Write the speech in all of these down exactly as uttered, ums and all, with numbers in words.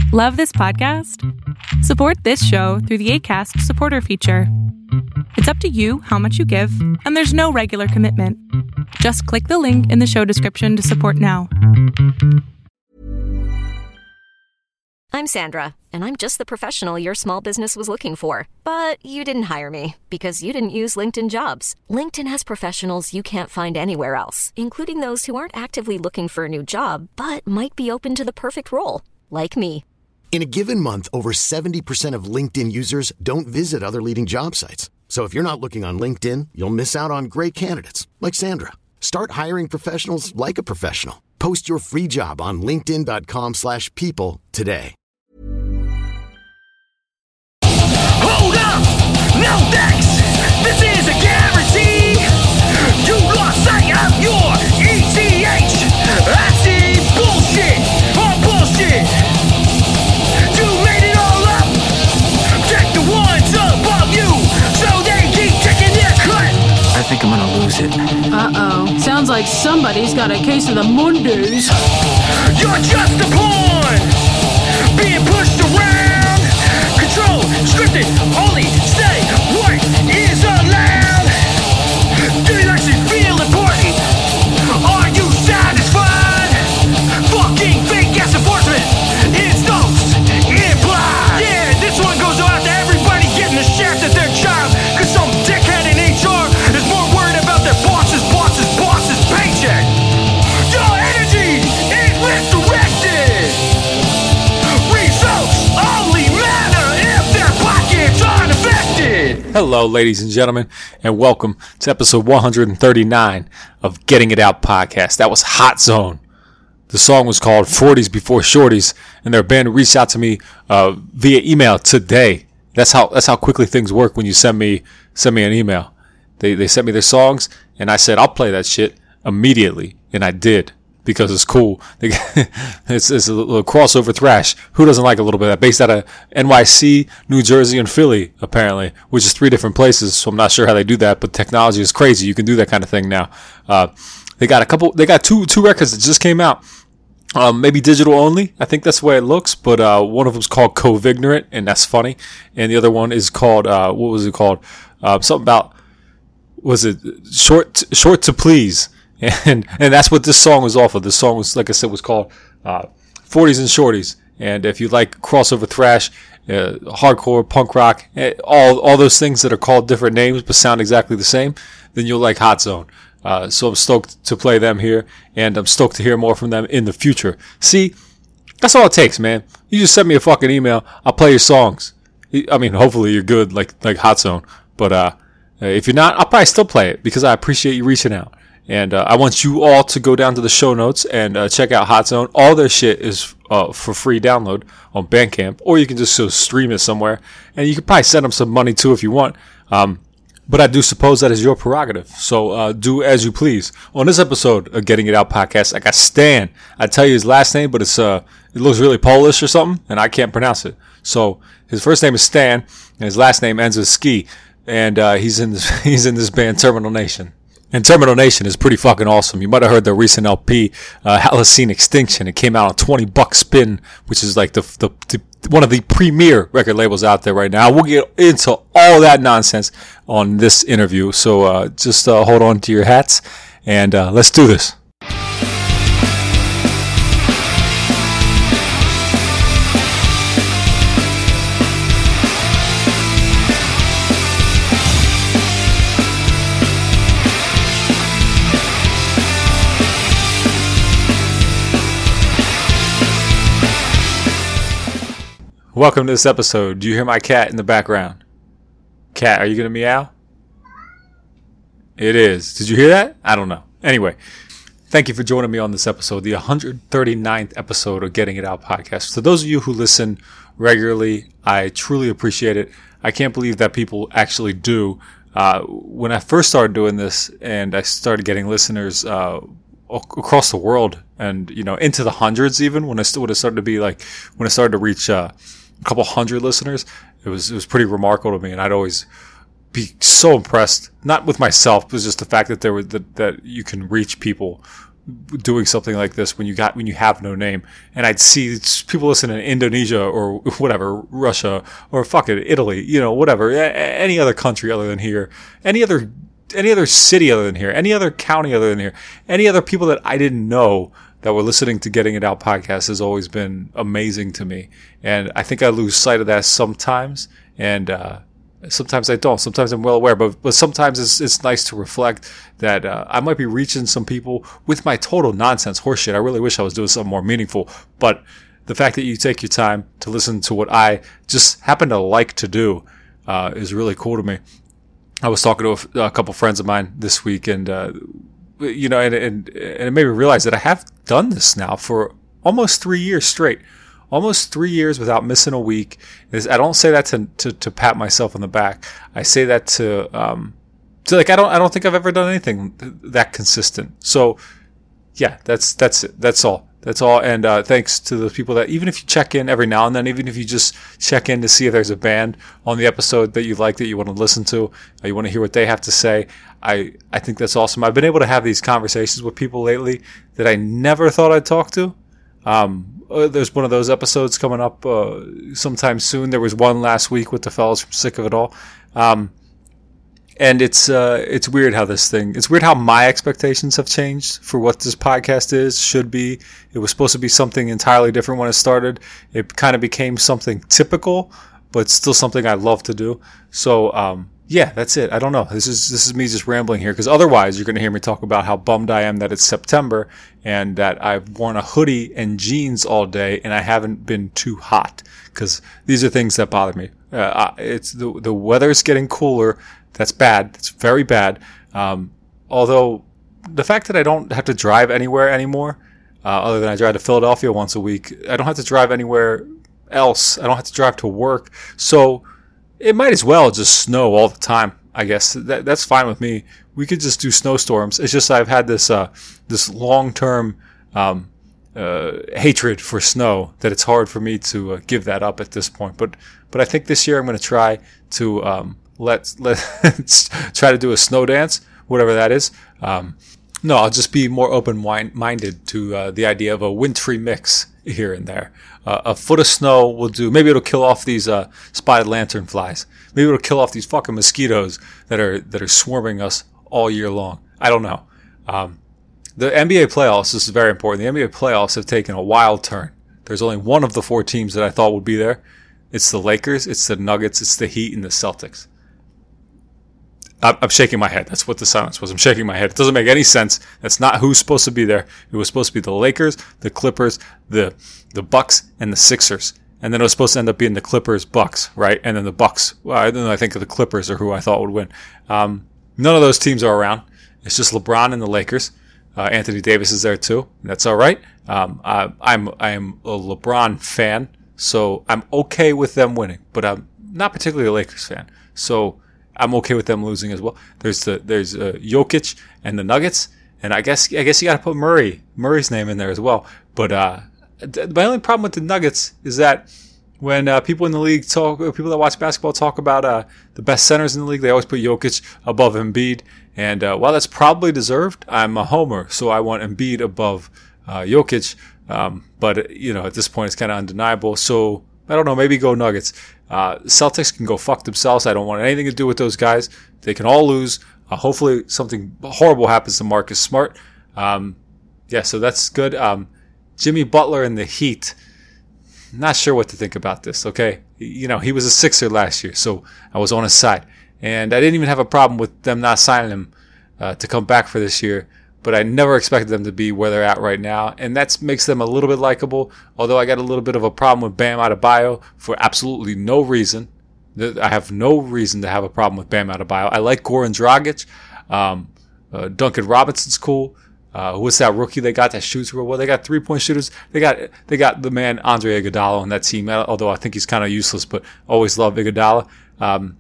Love this podcast? Support this show through the Acast supporter feature. It's up to you how much you give, and there's no regular commitment. Just click the link in the show description to support now. I'm Sandra, and I'm just the professional your small business was looking for. But you didn't hire me because you didn't use LinkedIn Jobs. LinkedIn has professionals you can't find anywhere else, including those who aren't actively looking for a new job, but might be open to the perfect role, like me. In a given month, over seventy percent of LinkedIn users don't visit other leading job sites. So if you're not looking on LinkedIn, you'll miss out on great candidates like Sandra. Start hiring professionals like a professional. Post your free job on linkedin dot com slash people today. Hold up! No thanks! This is a guarantee! You lost sight of your E T H! I see bullshit on bullshit! You made it all up! Check the ones above you so they keep taking their cut! I think I'm gonna lose it. Uh-oh. Sounds like somebody's got a case of the Mondays. You're just a pawn! Being pushed around! Control, scripted, only say what is allowed! Do you actually feel important? Are you satisfied? Fucking fake ass enforcement! It's those implied! Yeah, this one goes out to everybody getting the shaft at their job, cause some dickhead in H R is more worried about their boss's boss's boss's paycheck! Your energy is misdirected! Results only matter if their pockets aren't affected! Hello, ladies and gentlemen, and welcome to episode one thirty-nine of Getting It Out podcast. That was Hot Zone. The song was called forties Before Shorties, and their band reached out to me uh, via email today. That's how that's how quickly things work when you send me send me an email. They they sent me their songs, and I said I'll play that shit immediately, and I did. Because it's cool. it's, it's a little crossover thrash. Who doesn't like a little bit of that? Based out of N Y C, New Jersey, and Philly, apparently, which is three different places. So I'm not sure how they do that, but technology is crazy. You can do that kind of thing now. Uh, they got a couple. They got two two records that just came out. Um, maybe digital only. I think that's the way it looks. But uh, one of them's called Covignorant, and that's funny. And the other one is called uh, what was it called? Uh, something about was it short short to please. And and that's what this song was off of. This song was, like I said, was called uh, forties and Shorties. And if you like crossover thrash, uh, hardcore, punk rock, all all those things that are called different names but sound exactly the same, then you'll like Hot Zone. Uh, so I'm stoked to play them here, and I'm stoked to hear more from them in the future. See, that's all it takes, man. You just send me a fucking email. I'll play your songs. I mean, hopefully you're good like like Hot Zone. But uh, if you're not, I'll probably still play it because I appreciate you reaching out. And uh, I want you all to go down to the show notes and uh, check out Hot Zone. All their shit is uh, for free download on Bandcamp, or you can just uh, stream it somewhere. And you can probably send them some money too if you want. Um, but I do suppose that is your prerogative. So uh, do as you please. On this episode of Getting It Out podcast, I got Stan. I tell you his last name, but it's uh, it looks really Polish or something, and I can't pronounce it. So his first name is Stan, and his last name ends with Ski. And uh, he's in this he's in this band Terminal Nation. And Terminal Nation is pretty fucking awesome. You might have heard their recent L P, uh, Halocene Extinction. It came out on twenty buck spin, which is like the, the, the one of the premier record labels out there right now. We'll get into all that nonsense on this interview. So uh, just uh, hold on to your hats, and uh, let's do this. Welcome to this episode. Do you hear my cat in the background? Cat, are you going to meow? It is. Did you hear that? I don't know. Anyway, thank you for joining me on this episode, the one hundred thirty-ninth episode of Getting It Out podcast. To those of you who listen regularly, I truly appreciate it. I can't believe that people actually do. Uh, when I first started doing this and I started getting listeners uh, across the world and, you know, into the hundreds even, when I, st- when it started to be like, when I started to reach uh, a couple hundred listeners, it was it was pretty remarkable to me, and I'd always be so impressed, not with myself, but just the fact that there were that, that you can reach people doing something like this when you got when you have no name, and I'd see people listening in Indonesia or whatever, Russia or fuck it, Italy, you know, whatever, any other country other than here, any other any other city other than here, any other county other than here, any other people that I didn't know that were listening to Getting It Out podcast has always been amazing to me, and I think I lose sight of that sometimes, and uh, sometimes I don't. Sometimes I'm well aware, but but sometimes it's it's nice to reflect that uh, I might be reaching some people with my total nonsense horseshit. I really wish I was doing something more meaningful, but the fact that you take your time to listen to what I just happen to like to do uh, is really cool to me. I was talking to a, a couple friends of mine this week, and uh, you know, and, and and it made me realize that I have done this now for almost three years straight. Almost three years without missing a week. I don't say that to, to, to pat myself on the back. I say that to, um, to like, I don't, I don't think I've ever done anything that consistent. So yeah, that's, that's it. That's all. That's all. And, uh, thanks to the people that, even if you check in every now and then, even if you just check in to see if there's a band on the episode that you like, that you want to listen to, or you want to hear what they have to say. I, I think that's awesome. I've been able to have these conversations with people lately that I never thought I'd talk to. Um, Uh, there's one of those episodes coming up uh, sometime soon. There was one last week with the fellas from Sick of It All, um, and it's uh, it's weird how this thing. It's weird how my expectations have changed for what this podcast is, should be. It was supposed to be something entirely different when it started. It kind of became something typical, but still something I love to do. So um, yeah, that's it. I don't know. This is this is me just rambling here, because otherwise you're going to hear me talk about how bummed I am that it's September and that I've worn a hoodie and jeans all day and I haven't been too hot, because these are things that bother me. Uh, it's the the weather's getting cooler. That's bad. It's very bad. Um, although the fact that I don't have to drive anywhere anymore, uh, other than I drive to Philadelphia once a week, I don't have to drive anywhere else. I don't have to drive to work. So it might as well just snow all the time, I guess. That, that's fine with me. We could just do snowstorms. It's just I've had this uh, this long-term um, uh, hatred for snow that it's hard for me to uh, give that up at this point. But but I think this year I'm going to try to um, let let try to do a snow dance, whatever that is. Um, no, I'll just be more open-minded to uh, the idea of a wintry mix here and there. Uh, a foot of snow will do. Maybe it'll kill off these uh, spotted lantern flies. Maybe it'll kill off these fucking mosquitoes that are that are swarming us all year long. I don't know. Um, the N B A playoffs, this is very important. The N B A playoffs have taken a wild turn. There's only one of the four teams that I thought would be there. It's the Lakers, it's the Nuggets, it's the Heat, and the Celtics. I'm shaking my head. That's what the silence was. I'm shaking my head. It doesn't make any sense. That's not who's supposed to be there. It was supposed to be the Lakers, the Clippers, the the Bucks, and the Sixers. And then it was supposed to end up being the Clippers, Bucks, right? And then the Bucks. Well, I, then I think the Clippers are who I thought would win. Um, none of those teams are around. It's just LeBron and the Lakers. Uh, Anthony Davis is there too. That's all right. Um, I, I'm I'm a LeBron fan, so I'm okay with them winning. But I'm not particularly a Lakers fan. So I'm okay with them losing as well. There's the there's uh, Jokic and the Nuggets, and I guess I guess you got to put Murray Murray's name in there as well. But uh, th- my only problem with the Nuggets is that when uh, people in the league talk, people that watch basketball talk about uh, the best centers in the league, they always put Jokic above Embiid. And uh, while that's probably deserved, I'm a homer, so I want Embiid above uh, Jokic. Um, but you know, at this point, it's kind of undeniable. So I don't know, maybe go Nuggets. Uh, Celtics can go fuck themselves. I don't want anything to do with those guys. They can all lose. Uh, hopefully something horrible happens to Marcus Smart. Um, yeah, so that's good. Um, Jimmy Butler and the Heat. Not sure what to think about this, okay? You know, he was a Sixer last year, so I was on his side. And I didn't even have a problem with them not signing him uh, to come back for this year. But I never expected them to be where they're at right now. And that makes them a little bit likable. Although I got a little bit of a problem with Bam Adebayo for absolutely no reason. I have no reason to have a problem with Bam Adebayo. I like Goran Dragic. Um, uh, Duncan Robinson's cool. Uh, what's that rookie they got that shoots real well? They got three-point shooters. They got they got the man Andre Iguodala on that team. Although I think he's kind of useless, but always love Iguodala. Um,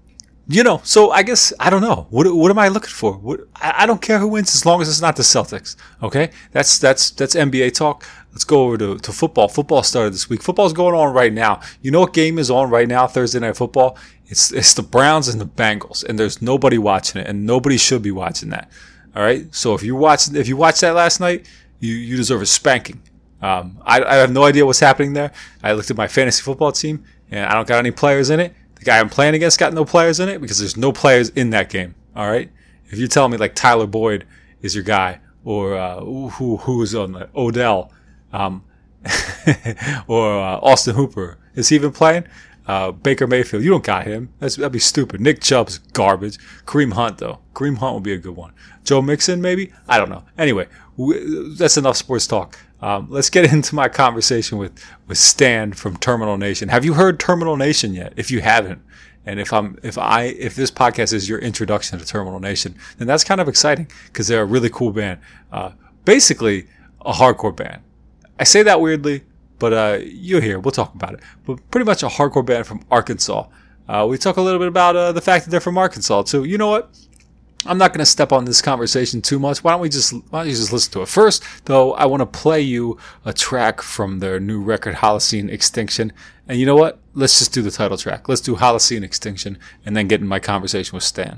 You know, so I guess, I don't know. What what am I looking for? What, I, I don't care who wins as long as it's not the Celtics. Okay? That's that's that's N B A talk. Let's go over to, to football. Football started this week. Football's going on right now. You know what game is on right now, Thursday Night Football? It's it's the Browns and the Bengals. And there's nobody watching it. And nobody should be watching that. All right. So if you watched if you watched that last night, you you deserve a spanking. Um, I, I have no idea what's happening there. I looked at my fantasy football team, and I don't got any players in it. The guy I'm playing against got no players in it because there's no players in that game. All right. If you're telling me like Tyler Boyd is your guy, or uh, who who is on the Odell, um, or uh, Austin Hooper, is he even playing? Uh, Baker Mayfield, you don't got him. That's, that'd be stupid. Nick Chubb's garbage. Kareem Hunt, though. Kareem Hunt would be a good one. Joe Mixon, maybe? I don't know. Anyway, we, that's enough sports talk. Um, let's get into my conversation with, with Stan from Terminal Nation. Have you heard Terminal Nation yet? If you haven't, and if I'm, if I, if this podcast is your introduction to Terminal Nation, then that's kind of exciting because they're a really cool band. Uh, basically, a hardcore band. I say that weirdly, but uh, you'll hear. We'll talk about it. But pretty much a hardcore band from Arkansas. Uh, we talk a little bit about uh, the fact that they're from Arkansas too. You know what? I'm not going to step on this conversation too much. Why don't we just why don't you just listen to it first? Though I want to play you a track from their new record, Holocene Extinction. And you know what? Let's just do the title track. Let's do Holocene Extinction, and then get in my conversation with Stan.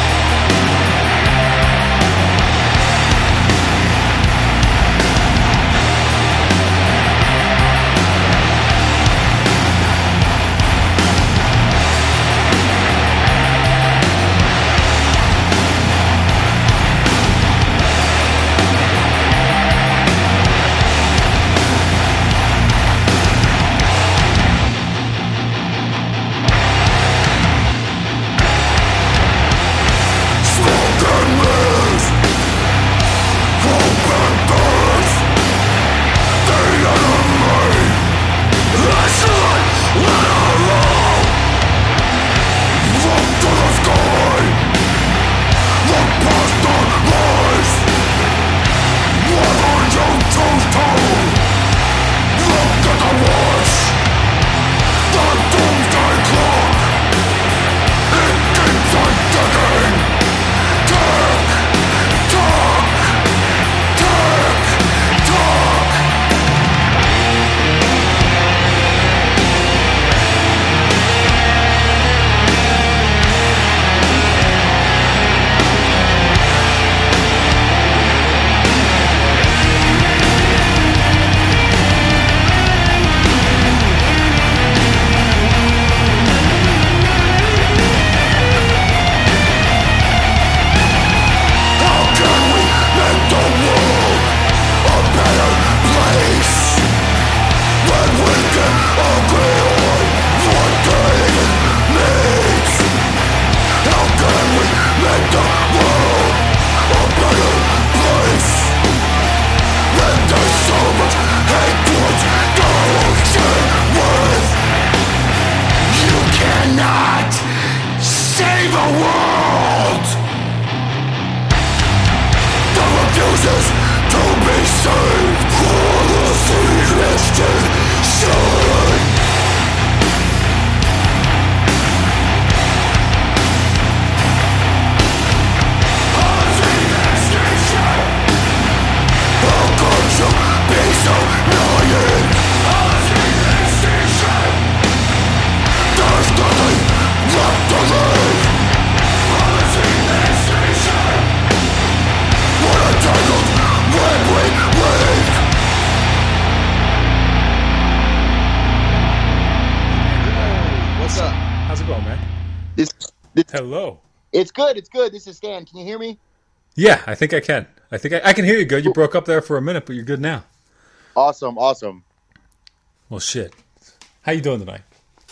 Hello. It's good. It's good. This is Stan. Can you hear me? Yeah, I think I can. I think I, I can hear you good. You broke up there for a minute, but you're good now. Awesome. Awesome. Well, shit. How you doing tonight?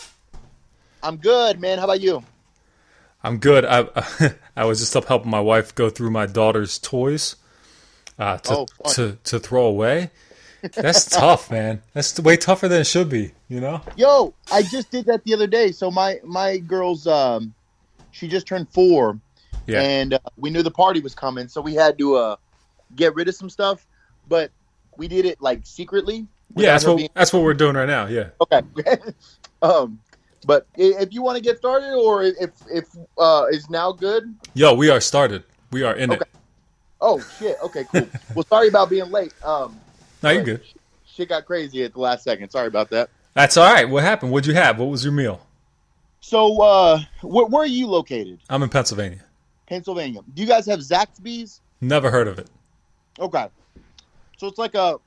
I'm good, man. How about you? I'm good. I I was just up helping my wife go through my daughter's toys uh, to, oh, to to throw away. That's tough, man. That's way tougher than it should be, you know? Yo, I just did that the other day. So my, my girl's, um, she just turned four, yeah. and uh, we knew the party was coming, so we had to uh, get rid of some stuff, but we did it, like, secretly. Yeah, that's what, being... that's what we're doing right now, yeah. Okay. um, but if you want to get started, or if if uh, is now good? Yo, we are started. We are in okay. it. Oh, shit. Okay, cool. Well, sorry about being late. Um, no, you're good. Shit got crazy at the last second. Sorry about that. That's all right. What happened? What'd you have? What was your meal? So, uh, where, where are you located? I'm in Pennsylvania. Pennsylvania. Do you guys have Zaxby's? Never heard of it. Okay. So it's like a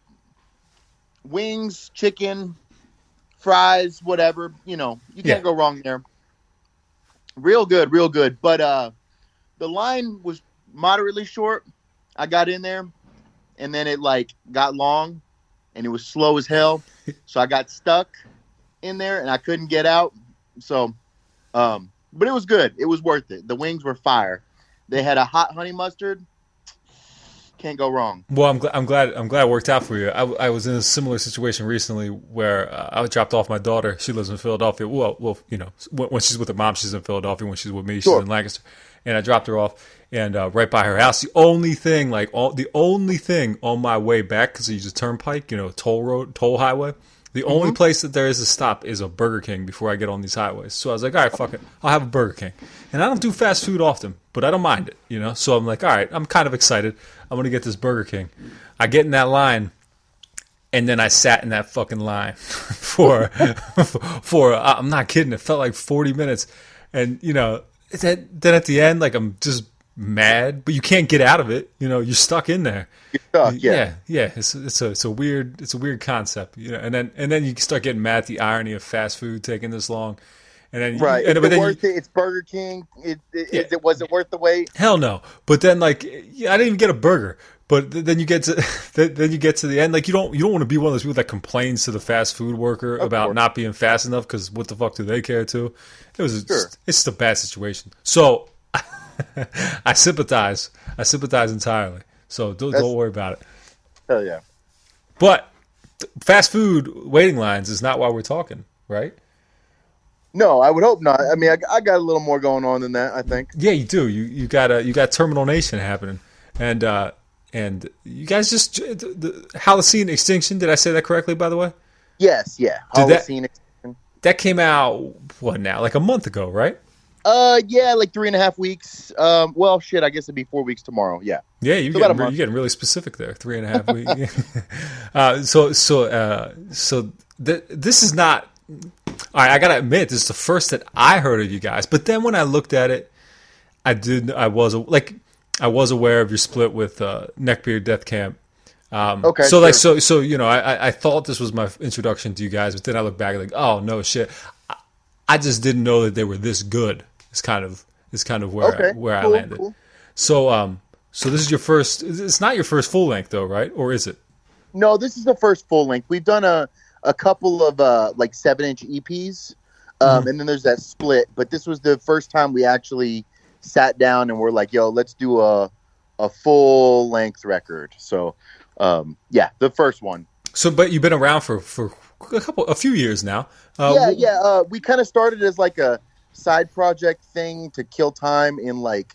wings, chicken, fries, whatever. You know, you can't Yeah. go wrong there. Real good, real good. But uh, the line was moderately short. I got in there, and then it like got long, and it was slow as hell. So I got stuck in there, and I couldn't get out. So, um, but it was good. It was worth it. The wings were fire. They had a hot honey mustard. Can't go wrong. Well, I'm, gl- I'm glad I'm glad it worked out for you. I, I was in a similar situation recently where uh, I dropped off my daughter. She lives in Philadelphia. Well, well, you know, when, when she's with her mom, she's in Philadelphia. When she's with me, she's Sure. in Lancaster. And I dropped her off, and uh, right by her house. The only thing, like all, the only thing on my way back, because I use a turnpike, you know, toll road, toll highway. The only Mm-hmm. place that there is a stop is a Burger King before I get on these highways. So I was like, all right, fuck it. I'll have a Burger King. And I don't do fast food often, but I don't mind it, you know? So I'm like, all right, I'm kind of excited. I'm going to get this Burger King. I get in that line, and then I sat in that fucking line for, for uh, I'm not kidding, it felt like forty minutes. And, you know, then, then at the end, like, I'm just mad, but you can't get out of it. You know, you're stuck in there. You're stuck, yeah. yeah, yeah. It's it's a it's a weird it's a weird concept, you know. And then and then you start getting mad at the irony of fast food taking this long, and then Right. And, Is but it then worth you, it? It's Burger King. It, it, Yeah. is it was it worth the wait? hell no. But then like yeah, I didn't even get a burger. But th- then you get to then then you get to the end. Like you don't you don't want to be one of those people that complains to the fast food worker Of about course. not being fast enough because what the fuck do they care to? It was Sure. it's, it's just a bad situation. So I sympathize. I sympathize entirely. So don't, That's- don't worry about it. Hell yeah. But th- fast food waiting lines is not why we're talking, right? No, I would hope not. I mean, I, I got a little more going on than that, I think. Yeah, you do. You you got a you got Terminal Nation happening, and uh, and you guys just the, the Holocene Extinction. Did I say that correctly? By the way, Yes, yeah. Did that- Holocene. that came out what now? Like a month ago, right? Uh, yeah, like three and a half weeks. Um, well, shit, I guess it'd be four weeks tomorrow. Yeah. Yeah, you So about a getting re- month. you're getting really specific there. Three and a half weeks. uh, so so uh, so th- this is not. All right, I gotta admit, this is the first that I heard of you guys. But then when I looked at it, I did. I was like, I was aware of your split with uh, Neckbeard Death Camp. Um, Okay, So like, sure. so so you know, I I- I thought this was my introduction to you guys, but then I look back like, oh no shit, I, I just didn't know that they were this good. It's kind of it's kind of where Okay. I, where cool, I landed. cool. So um, so this is your first. It's not your first full length though, right? Or is it? No, this is the first full length. We've done a, a couple of uh, like seven inch E Ps, um, Mm-hmm. and then there's that split. But this was the first time we actually sat down and we're like, "Yo, let's do a a full length record." So, um, yeah, the first one. So, but you've been around for for a couple, a few years now. Uh, yeah, wh- yeah. Uh, we kind of started as like a side project thing to kill time in like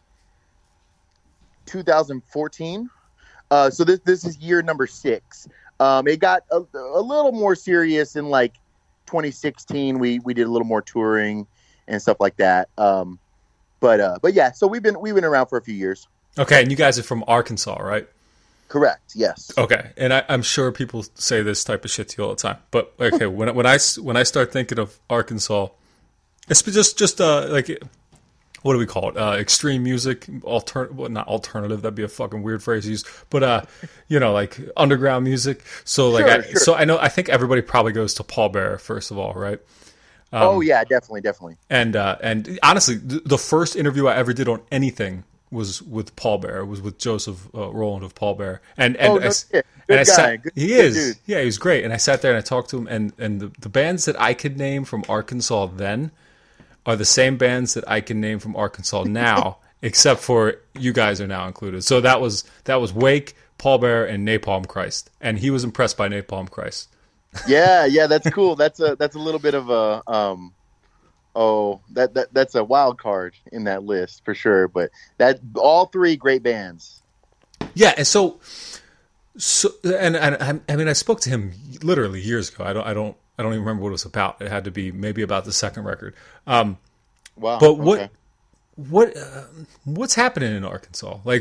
two thousand fourteen. Uh, so this this is year number six. Um, it got a, a little more serious in like twenty sixteen. We we did a little more touring and stuff like that. Um, but uh, but yeah, so we've been we've been around for a few years. Okay, and you guys are from Arkansas, right? Correct. Yes. Okay, and I, I'm sure people say this type of shit to you all the time. But okay, when when I s- when I start thinking of Arkansas, it's just just uh like what do we call it? Uh, extreme music, altern well, not alternative. That'd be a fucking weird phrase to use. But uh, you know, like underground music. So like, Sure, I, sure. so I know I think everybody probably goes to Paul Bearer first of all, right? oh yeah, definitely, definitely. And uh, and honestly, th- the first interview I ever did on anything was with Paul Bearer. Was with Joseph uh, Rowland of Paul Bearer. And and Oh, I, no s- shit. and I Good guy. sat, Good- he good is, dude. yeah, he was great. And I sat there and I talked to him. And and the, the bands that I could name from Arkansas then are the same bands that I can name from Arkansas now, except for you guys are now included. So that was that was Wake, Paul Bearer, and Napalm Christ. And he was impressed by Napalm Christ. Yeah, yeah, that's cool. That's a that's a little bit of a um oh that, that that's a wild card in that list for sure. But that all three great bands. Yeah, and so, so, and, and I, I mean, I spoke to him literally years ago. I don't, I don't, I don't even remember what it was about. It had to be maybe about the second record. Um, Wow. but what, okay. what, uh, what's happening in Arkansas? Like,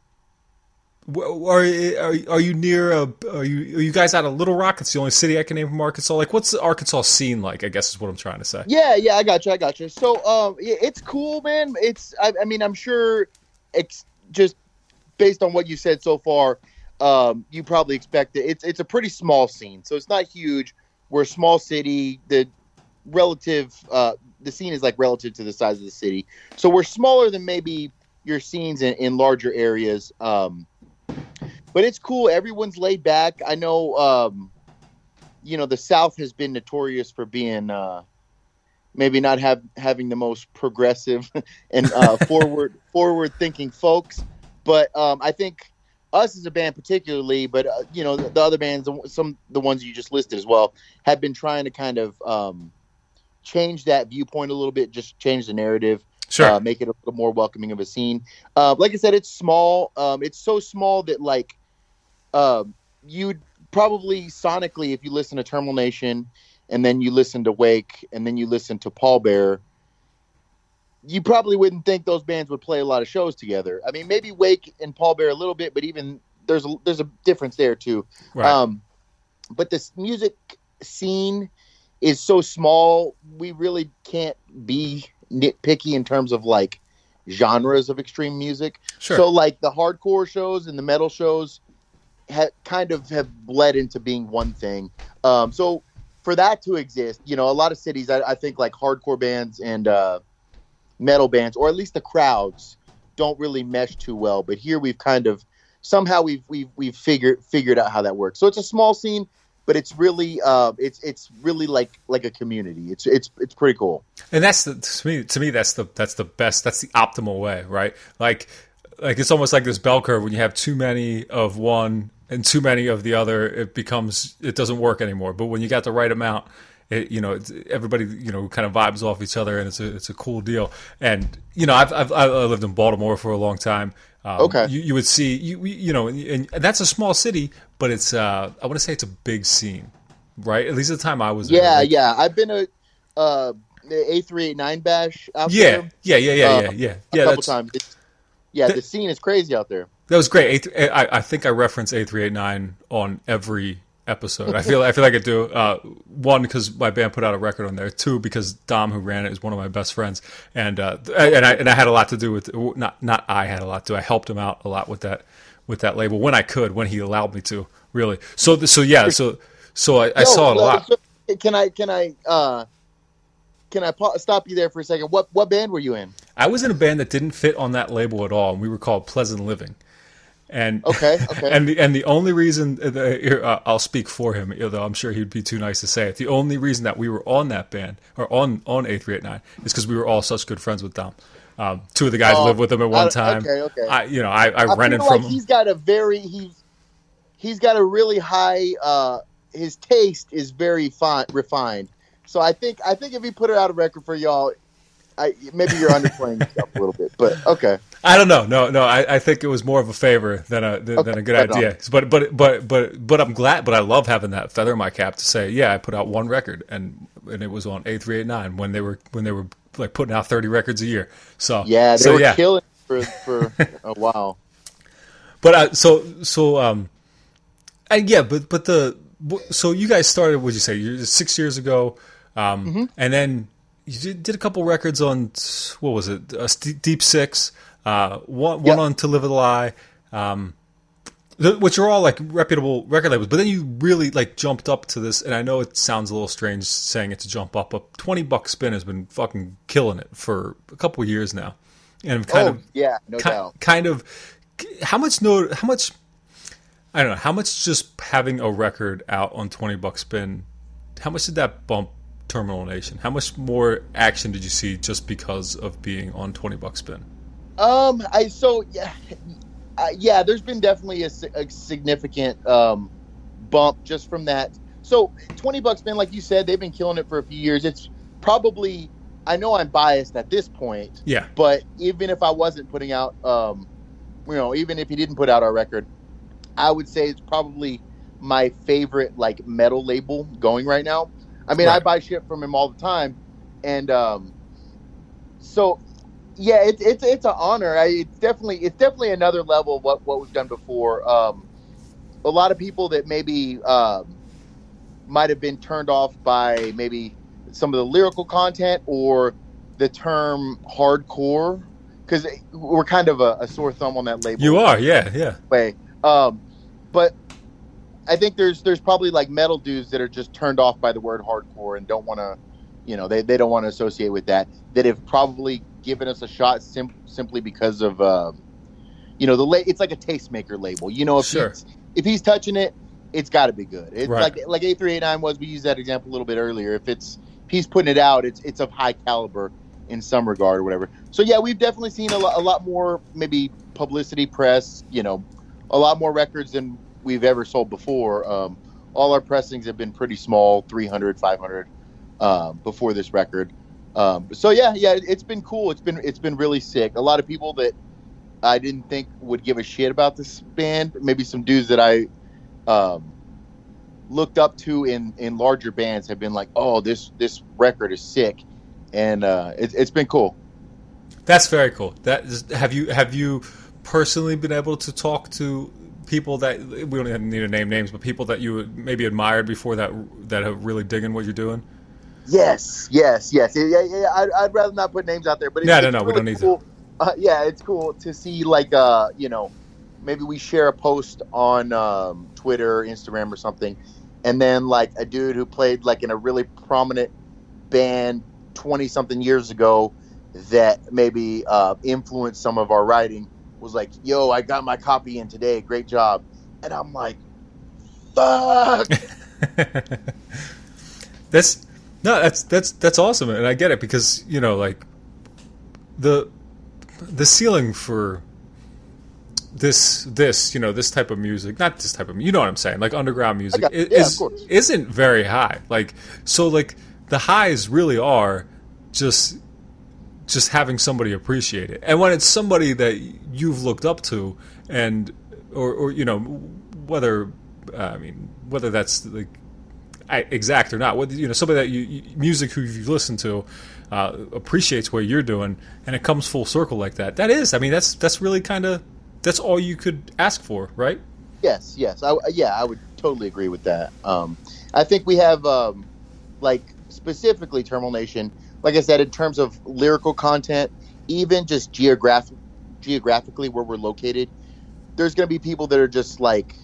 wh- are are are you near? A, are you are you guys out of Little Rock? It's the only city I can name from Arkansas. Like, what's the Arkansas scene like? I guess is what I'm trying to say. Yeah, yeah, I got you. I got you. So, um, yeah, it's cool, man. It's, I, I mean, I'm sure, it's just based on what you said so far, um, you probably expect it. It's it's a pretty small scene, so it's not huge. We're a small city. The relative, uh, the scene is like relative to the size of the city, so we're smaller than maybe your scenes in, in larger areas. Um, but it's cool. Everyone's laid back. I know, um, you know, the South has been notorious for being uh, maybe not have having the most progressive and uh, forward forward thinking folks. But um, I think us as a band particularly, but, uh, you know, the, the other bands, some the ones you just listed as well, have been trying to kind of um, change that viewpoint a little bit, just change the narrative, sure. uh, make it a little more welcoming of a scene. Uh, like I said, it's small. Um, it's so small that, like, uh, you'd probably sonically, if you listen to Terminal Nation and then you listen to Wake and then you listen to Pallbearer, you probably wouldn't think those bands would play a lot of shows together. I mean, maybe Wake and Pallbearer a little bit, but even there's a, there's a difference there too. Right. Um, but this music scene is so small, we really can't be nitpicky in terms of like genres of extreme music. Sure. So like the hardcore shows and the metal shows ha- kind of have bled into being one thing. Um, so for that to exist, you know, a lot of cities, I, I think like hardcore bands and, uh, metal bands, or at least the crowds, don't really mesh too well. But here we've kind of somehow we've we've we've figured figured out how that works. So it's a small scene, but it's really uh it's it's really like like a community. It's it's it's pretty cool. And that's the to me to me that's the that's the best. That's the optimal way, right? Like like it's almost like this bell curve. When you have too many of one and too many of the other, it becomes it doesn't work anymore. But when you got the right amount, It, you know, it's, everybody, you know, kind of vibes off each other, and it's a it's a cool deal. And you know, I've I've I lived in Baltimore for a long time. Um, okay, you, you would see you you know, and, and that's a small city, but it's uh I want to say it's a big scene, right? At least at the time I was there. Yeah, like, yeah. I've been a uh A three eighty-nine bash out yeah, there. Yeah, yeah, yeah, uh, yeah, yeah, a yeah. couple times. It's, yeah, that, the scene is crazy out there. That was great. A, I, I think I reference A three eighty-nine on every episode. I feel I feel like I do. Uh, one, because my band put out a record on there. Two, because Dom, who ran it, is one of my best friends, and uh, and I and I had a lot to do with not not I had a lot to. I helped him out a lot with that with that label when I could, when he allowed me to. Really. So so yeah. So so I, I Yo, saw it a lot. So can I can I uh, can I pa- stop you there for a second? What what band were you in? I was in a band that didn't fit on that label at all, and we were called Pleasant Living. And okay, okay. and the and the only reason that, uh, I'll speak for him, although I'm sure he'd be too nice to say it. The only reason that we were on that band or on on A three eighty-nine is because we were all such good friends with Dom. Um, two of the guys oh, lived with him at one I, time. Okay, okay. I, you know, I, I, I rented feel from like him. He's got a very he's he's got a really high. Uh, his taste is very fine, refined. So I think I think if he put it out a record for y'all, I, maybe you're underplaying yourself a little bit, but okay. I don't know. No, no. I, I think it was more of a favor than a than, okay, than a good idea. on. But but but but but I'm glad. But I love having that feather in my cap to say, yeah, I put out one record, and and it was on A three eighty-nine when they were when they were like putting out thirty records a year. So yeah, they so, were yeah. killing for for a while. But uh, so so um, and yeah, but but the so you guys started. What'd you say? You're six years ago, um, mm-hmm. and then. You did, did a couple records on, what was it, uh, Deep Six, uh, one, yep. one on To Live a Lie, um, th- which are all like reputable record labels. But then you really like jumped up to this, and I know it sounds a little strange saying it to jump up, but twenty Buck Spin has been fucking killing it for a couple of years now. And kind oh, of, yeah, no ki- doubt. Kind of, how much, no, how much, I don't know, how much just having a record out on twenty Buck Spin, how much did that bump Terminal Nation? How much more action did you see just because of being on twenty Buck Spin? Um, I so yeah, uh, yeah. There's been definitely a, a significant um, bump just from that. So twenty Buck Spin, like you said, they've been killing it for a few years. It's probably, I know I'm biased at this point, yeah. But even if I wasn't putting out, um, you know, even if he didn't put out our record, I would say it's probably my favorite like metal label going right now. I mean, right. I buy shit from him all the time, and um, so yeah, it's it's it's an honor. I, it's definitely it's definitely another level of what, what we've done before. Um, a lot of people that maybe um, might have been turned off by maybe some of the lyrical content or the term hardcore, because we're kind of a, a sore thumb on that label. You are, yeah, yeah. Way, um, but I think there's there's probably like metal dudes that are just turned off by the word hardcore and don't want to, you know, they, they don't want to associate with that. That have probably given us a shot sim- simply because of, uh, you know, the la- it's like a tastemaker label. You know, if sure. he's, if he's touching it, it's got to be good. It's right. like like A three eighty-nine was. We used that example a little bit earlier. If it's if he's putting it out, it's it's of high caliber in some regard or whatever. So yeah, we've definitely seen a lot, a lot more maybe publicity, press, you know, a lot more records than we've ever sold before. Um, all our pressings have been pretty small, three hundred, five hundred, um, before this record. Um, so yeah, yeah, it's been cool. It's been it's been really sick. A lot of people that I didn't think would give a shit about this band, maybe some dudes that I um, looked up to in, in larger bands have been like, oh, this this record is sick. And uh, it, it's been cool. That's very cool. That is, have you have you personally been able to talk to people that we don't even need to name names, but people that you maybe admired before that that are really digging what you're doing? Yes, yes, yes. Yeah, yeah, yeah. I'd, I'd rather not put names out there, but it's, no, it's no, no, really we don't need cool. to. Uh, yeah, it's cool to see like uh, you know, maybe we share a post on um, Twitter, Instagram, or something, and then like a dude who played like in a really prominent band twenty something years ago that maybe uh, influenced some of our writing was like, yo, I got my copy in today, great job. And I'm like, fuck. that's no that's that's that's awesome, and I get it, because you know, like the the ceiling for this this you know this type of music, not this type of, you know what I'm saying, like underground music, got, is, yeah, is isn't very high. Like, so like the highs really are just just having somebody appreciate it. And when it's somebody that you've looked up to, and or, or you know, whether uh, I mean whether that's like exact or not, whether you know somebody that you, you music who you've listened to uh, appreciates what you're doing, and it comes full circle like that. That is, I mean, that's that's really kind of that's all you could ask for, right? Yes, yes, I, yeah, I would totally agree with that. Um, I think we have um, like specifically Terminal Nation. Like I said, in terms of lyrical content, even just geographic, geographically where we're located, there's going to be people that are just like,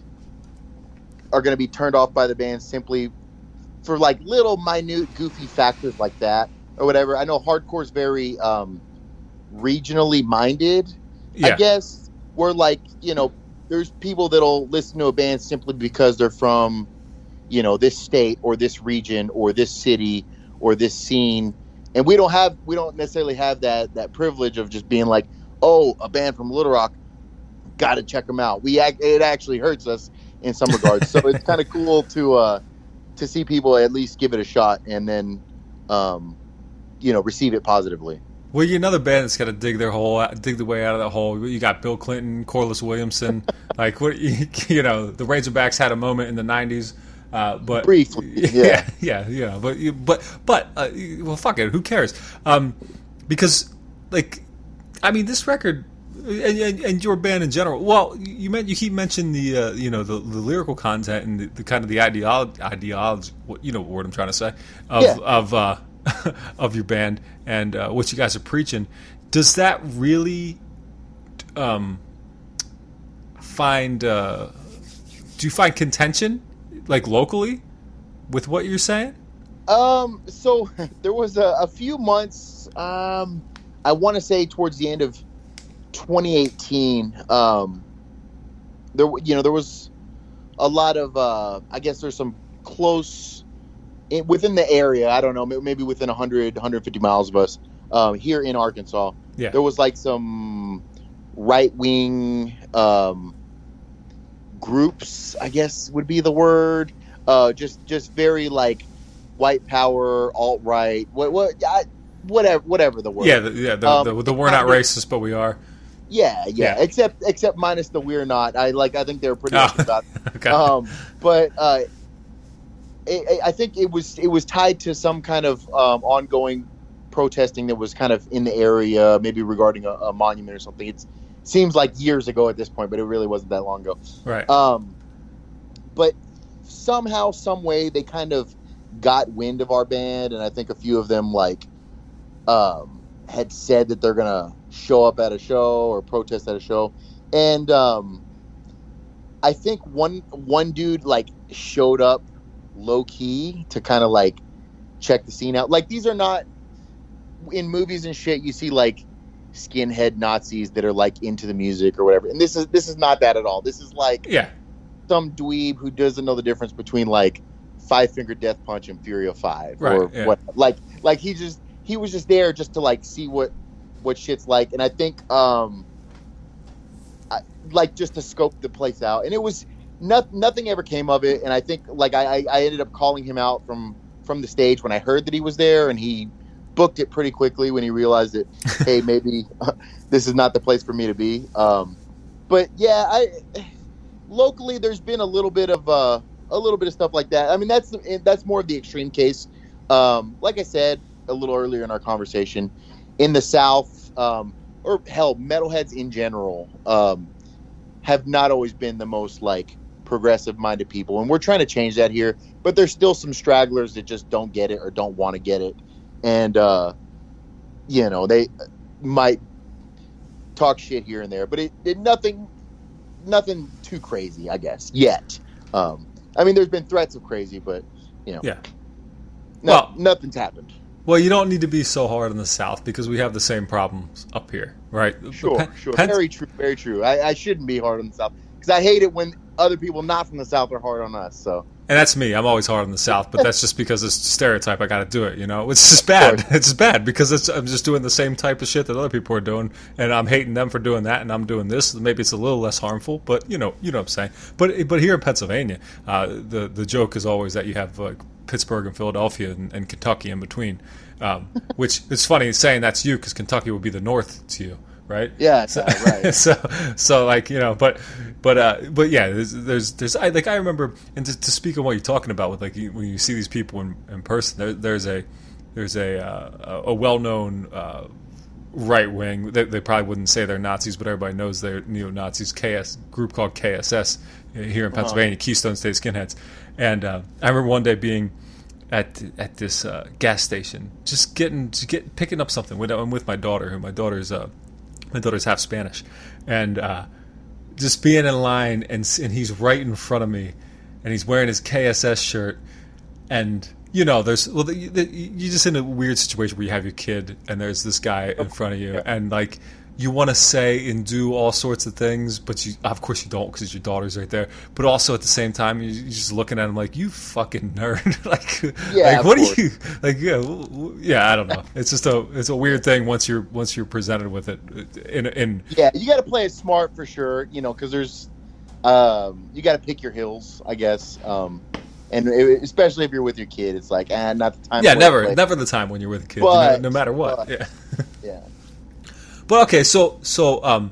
are going to be turned off by the band simply for like little minute goofy factors like that or whatever. I know hardcore is very um, regionally minded, yeah. I guess. Where like, you know, there's people that'll listen to a band simply because they're from, you know, this state or this region or this city or this scene. And we don't have, we don't necessarily have that, that privilege of just being like, oh, a band from Little Rock, got to check them out. We act, it actually hurts us in some regards. So it's kind of cool to uh, to see people at least give it a shot and then, um, you know, receive it positively. Well, you're another band that's got to dig their hole, dig the way out of that hole. You got Bill Clinton, Corliss Williamson, like what you know, the Razorbacks had a moment in the nineties. Uh, but briefly, yeah, yeah, yeah, yeah. But but but uh, well, fuck it. Who cares? Um, because like, I mean, this record and, and, and your band in general. Well, you meant you keep mentioning the uh, you know the, the lyrical content and the, the kind of the ideology, ideology. What you know what word I'm trying to say of yeah. of uh, of your band and uh, what you guys are preaching. Does that really um, find? Uh, do you find contention? Like locally, with what you're saying? Um, so there was a, a few months. Um, I want to say towards the end of twenty eighteen. Um, there, you know, there was a lot of. Uh, I guess there's some close in, within the area. I don't know, maybe within one hundred, one hundred fifty miles of us um, here in Arkansas. Yeah. There was like some right wing. Um, groups, I guess would be the word. Uh, just, just very like white power, alt right, what, what, I, whatever, whatever the word. Yeah, the, yeah. The, um, the, the we're not racist, but we are. Yeah, yeah, yeah. Except, except minus the we're not. I like. I think they were pretty oh. much about. Okay. Um, but uh, it, I think it was it was tied to some kind of um, ongoing protesting that was kind of in the area, maybe regarding a, a monument or something. It's seems like years ago at this point, but it really wasn't that long ago. Right. Um, but somehow, some way, they kind of got wind of our band, and I think a few of them like um, had said that they're gonna show up at a show or protest at a show, and um, I think one one dude like showed up low key to kind of like check the scene out. Like, these are not in movies and shit. You see like skinhead Nazis that are like into the music or whatever, and this is this is not that at all. This is like yeah. some dweeb who doesn't know the difference between like Five Finger Death Punch and Fury of Five, right, or yeah. what. Like, like he just he was just there just to like see what what shit's like, and I think um, I, like just to scope the place out, and it was not, nothing ever came of it, and I think like I, I ended up calling him out from from the stage when I heard that he was there, and he booked it pretty quickly when he realized that hey, maybe uh, this is not the place for me to be. Um, but yeah, I locally there's been a little bit of uh, a little bit of stuff like that. I mean, that's that's more of the extreme case. Um, like I said a little earlier in our conversation, in the South, um, or hell, metalheads in general, um, have not always been the most like progressive-minded people, and we're trying to change that here. But there's still some stragglers that just don't get it or don't want to get it, and uh, you know, they might talk shit here and there, but it, it nothing, nothing too crazy, I guess, yet. Um, I mean, there's been threats of crazy, but you know, yeah, no, well, nothing's happened. Well, you don't need to be so hard in the South because we have the same problems up here, right? Sure, Pen- sure. Pen- very true, very true. I, I shouldn't be hard on the South because I hate it when other people not from the South are hard on us. So, and that's me. I'm always hard on the South, but that's just because it's a stereotype. I got to do it, you know? It's just bad. It's bad because it's, I'm just doing the same type of shit that other people are doing, and I'm hating them for doing that, and I'm doing this. Maybe it's a little less harmful, but you know, you know what I'm saying. But but here in Pennsylvania, uh, the the joke is always that you have like Pittsburgh and Philadelphia and, and Kentucky in between. Um, which it's funny saying that's you because Kentucky would be the North to you, right? Yeah, so, right. so, so like you know, but, but, uh, but yeah, there's, there's, there's I, like I remember, and to, to speak on what you're talking about with like you, when you see these people in, in person, there, there's a, there's a, uh, a well-known uh, right wing. They, they probably wouldn't say they're Nazis, but everybody knows they're neo-Nazis. K S group called K S S here in Pennsylvania, uh-huh. Keystone State Skinheads, and uh, I remember one day being at at this uh, gas station, just getting to get picking up something. With, I'm with my daughter, who my daughter's uh, my daughter's half Spanish, and uh, just being in line, and and he's right in front of me, and he's wearing his K S S shirt, and you know, there's well, the, the, you're just in a weird situation where you have your kid, and there's this guy in front of you, and like. You want to say and do all sorts of things, but you, of course you don't because your daughter's right there. But also at the same time, you're just looking at him like, you fucking nerd. like, yeah, like what course. do you like? Yeah, yeah. I don't know. It's just a it's a weird thing once you're once you're presented with it. In in yeah, you got to play it smart for sure. You know, because there's um, you got to pick your hills, I guess. Um, and it, especially if you're with your kid, it's like, ah, not the time. Yeah, to never, play. never the time when you're with a kid, but, no, no matter what. But, yeah. yeah. But okay, so so um,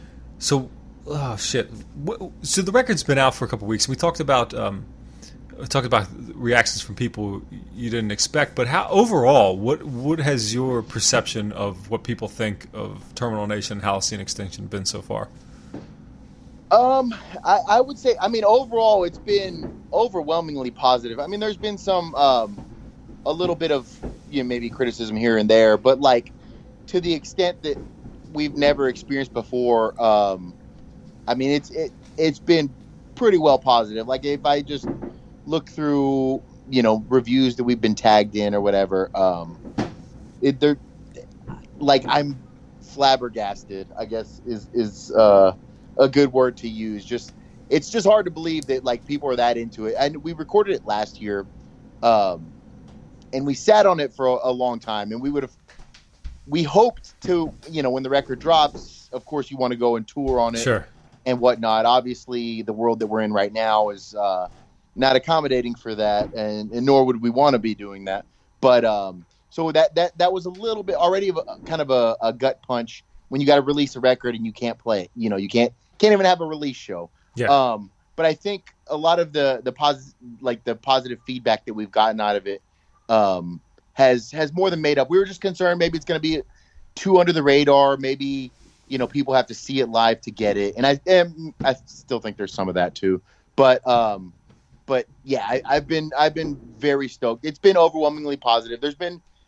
so oh shit. So the record's been out for a couple of weeks. We talked about um, we talked about reactions from people you didn't expect. But how overall, what what has your perception of what people think of Terminal Nation and Halcyon Extinction been so far? Um, I, I would say, I mean, overall, it's been overwhelmingly positive. I mean, there's been some um, a little bit of you know maybe criticism here and there, but like to the extent that we've never experienced before. Um, I mean, it's it, it's been pretty well positive. Like if I just look through, you know, reviews that we've been tagged in or whatever, um, it they're like I'm flabbergasted. I guess is is uh, a good word to use. Just it's just hard to believe that like people are that into it. And we recorded it last year, um, and we sat on it for a, a long time, and we would have. We hoped to, you know, when the record drops, of course, you want to go and tour on it sure. and whatnot. Obviously, the world that we're in right now is uh, not accommodating for that, and, and nor would we want to be doing that. But um, so that that that was a little bit already of a, kind of a, a gut punch when you got to release a record and you can't play it. You know, you can't can't even have a release show. Yeah. Um, but I think a lot of the the positive, like the positive feedback that we've gotten out of it. Um, has has more than made up. We were just concerned maybe it's going to be too under the radar. Maybe, you know, people have to see it live to get it. And I and I still think there's some of that too. But um, but yeah, I, I've been I've been very stoked. It's been overwhelmingly positive. There's been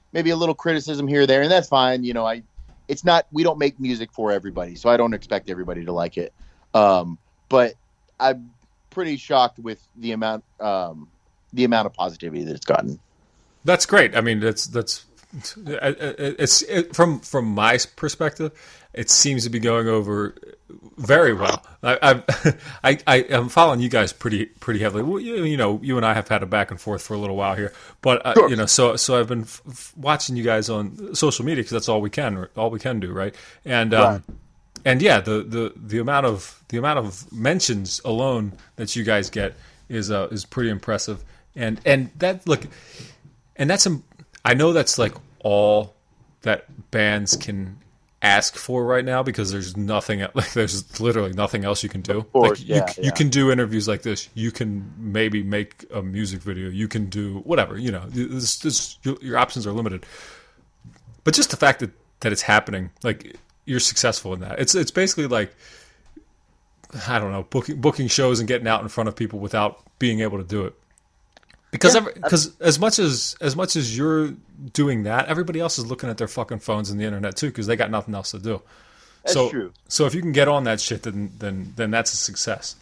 maybe a little criticism here or there, and that's fine. You know, I it's not we don't make music for everybody, so I don't expect everybody to like it. Um, but I'm pretty shocked with the amount um, the amount of positivity that it's gotten. That's great. I mean, that's that's it's it, from from my perspective, it seems to be going over very well. I I I am following you guys pretty pretty heavily. Well, you, you know, you and I have had a back and forth for a little while here, but uh, sure. you know, so so I've been f- f- watching you guys on social media because that's all we can all we can do, right? And um, right. and yeah, the, the the amount of the amount of mentions alone that you guys get is uh, is pretty impressive. And and that look, and that's I know that's like all that bands can ask for right now because there's nothing like there's literally nothing else you can do. Of course, like yeah, you yeah. you can do interviews like this. You can maybe make a music video. You can do whatever. You know, this, this, your, your options are limited. But just the fact that, that it's happening, like you're successful in that. It's it's basically like I don't know, booking booking shows and getting out in front of people without being able to do it. Because yeah, because as much as as much as you're doing that, everybody else is looking at their fucking phones and the internet too because they got nothing else to do. That's so, true. So if you can get on that shit, then then then that's a success.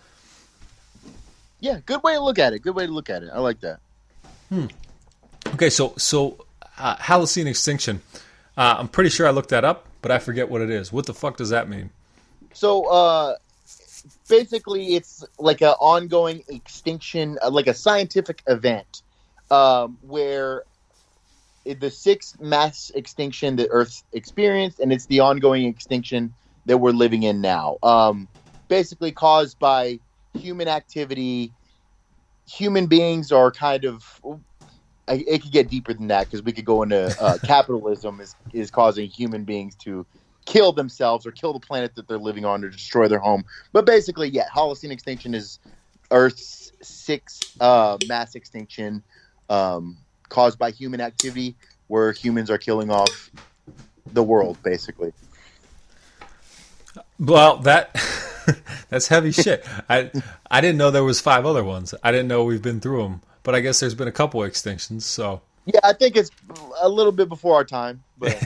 Yeah, good way to look at it. Good way to look at it. I like that. Hmm. Okay, so so uh, Holocene extinction. Uh, I'm pretty sure I looked that up, but I forget what it is. What the fuck does that mean? So. uh Basically, it's like an ongoing extinction, like a scientific event, um, where the sixth mass extinction that Earth experienced, and it's the ongoing extinction that we're living in now. Um, basically caused by human activity. Human beings are kind of, it could get deeper than that because we could go into uh, capitalism is, is causing human beings to kill themselves or kill the planet that they're living on or destroy their home. But basically, yeah, Holocene extinction is Earth's sixth uh, mass extinction um, caused by human activity where humans are killing off the world, basically. Well, that that's heavy shit. I I didn't know there was five other ones. I didn't know we've been through them. But I guess there's been a couple extinctions, so... Yeah, I think it's a little bit before our time, but...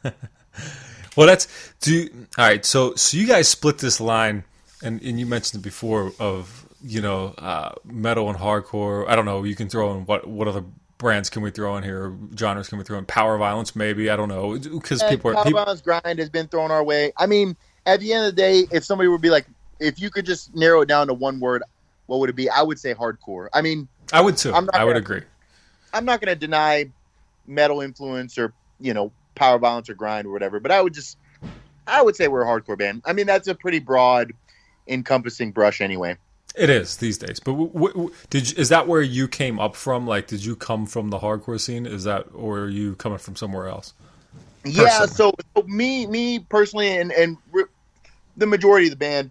Well, that's do you, all right. So, so you guys split this line, and, and you mentioned it before of you know uh, metal and hardcore. I don't know. You can throw in what what other brands can we throw in here? Genres can we throw in? Power violence, maybe. I don't know because people are power people, violence grind has been thrown our way. I mean, at the end of the day, if somebody would be like, if you could just narrow it down to one word, what would it be? I would say hardcore. I mean, I would too. I'm not I would gonna, agree. I'm not going to deny metal influence or you know. power violence or grind or whatever, but I would just, I would say we're a hardcore band. I mean, that's a pretty broad, encompassing brush anyway. It is these days. But w- w- did you, is that where you came up from? Like, did you come from the hardcore scene? Is that, or are you coming from somewhere else? Personally? Yeah. So, so me, me personally, and and re- the majority of the band,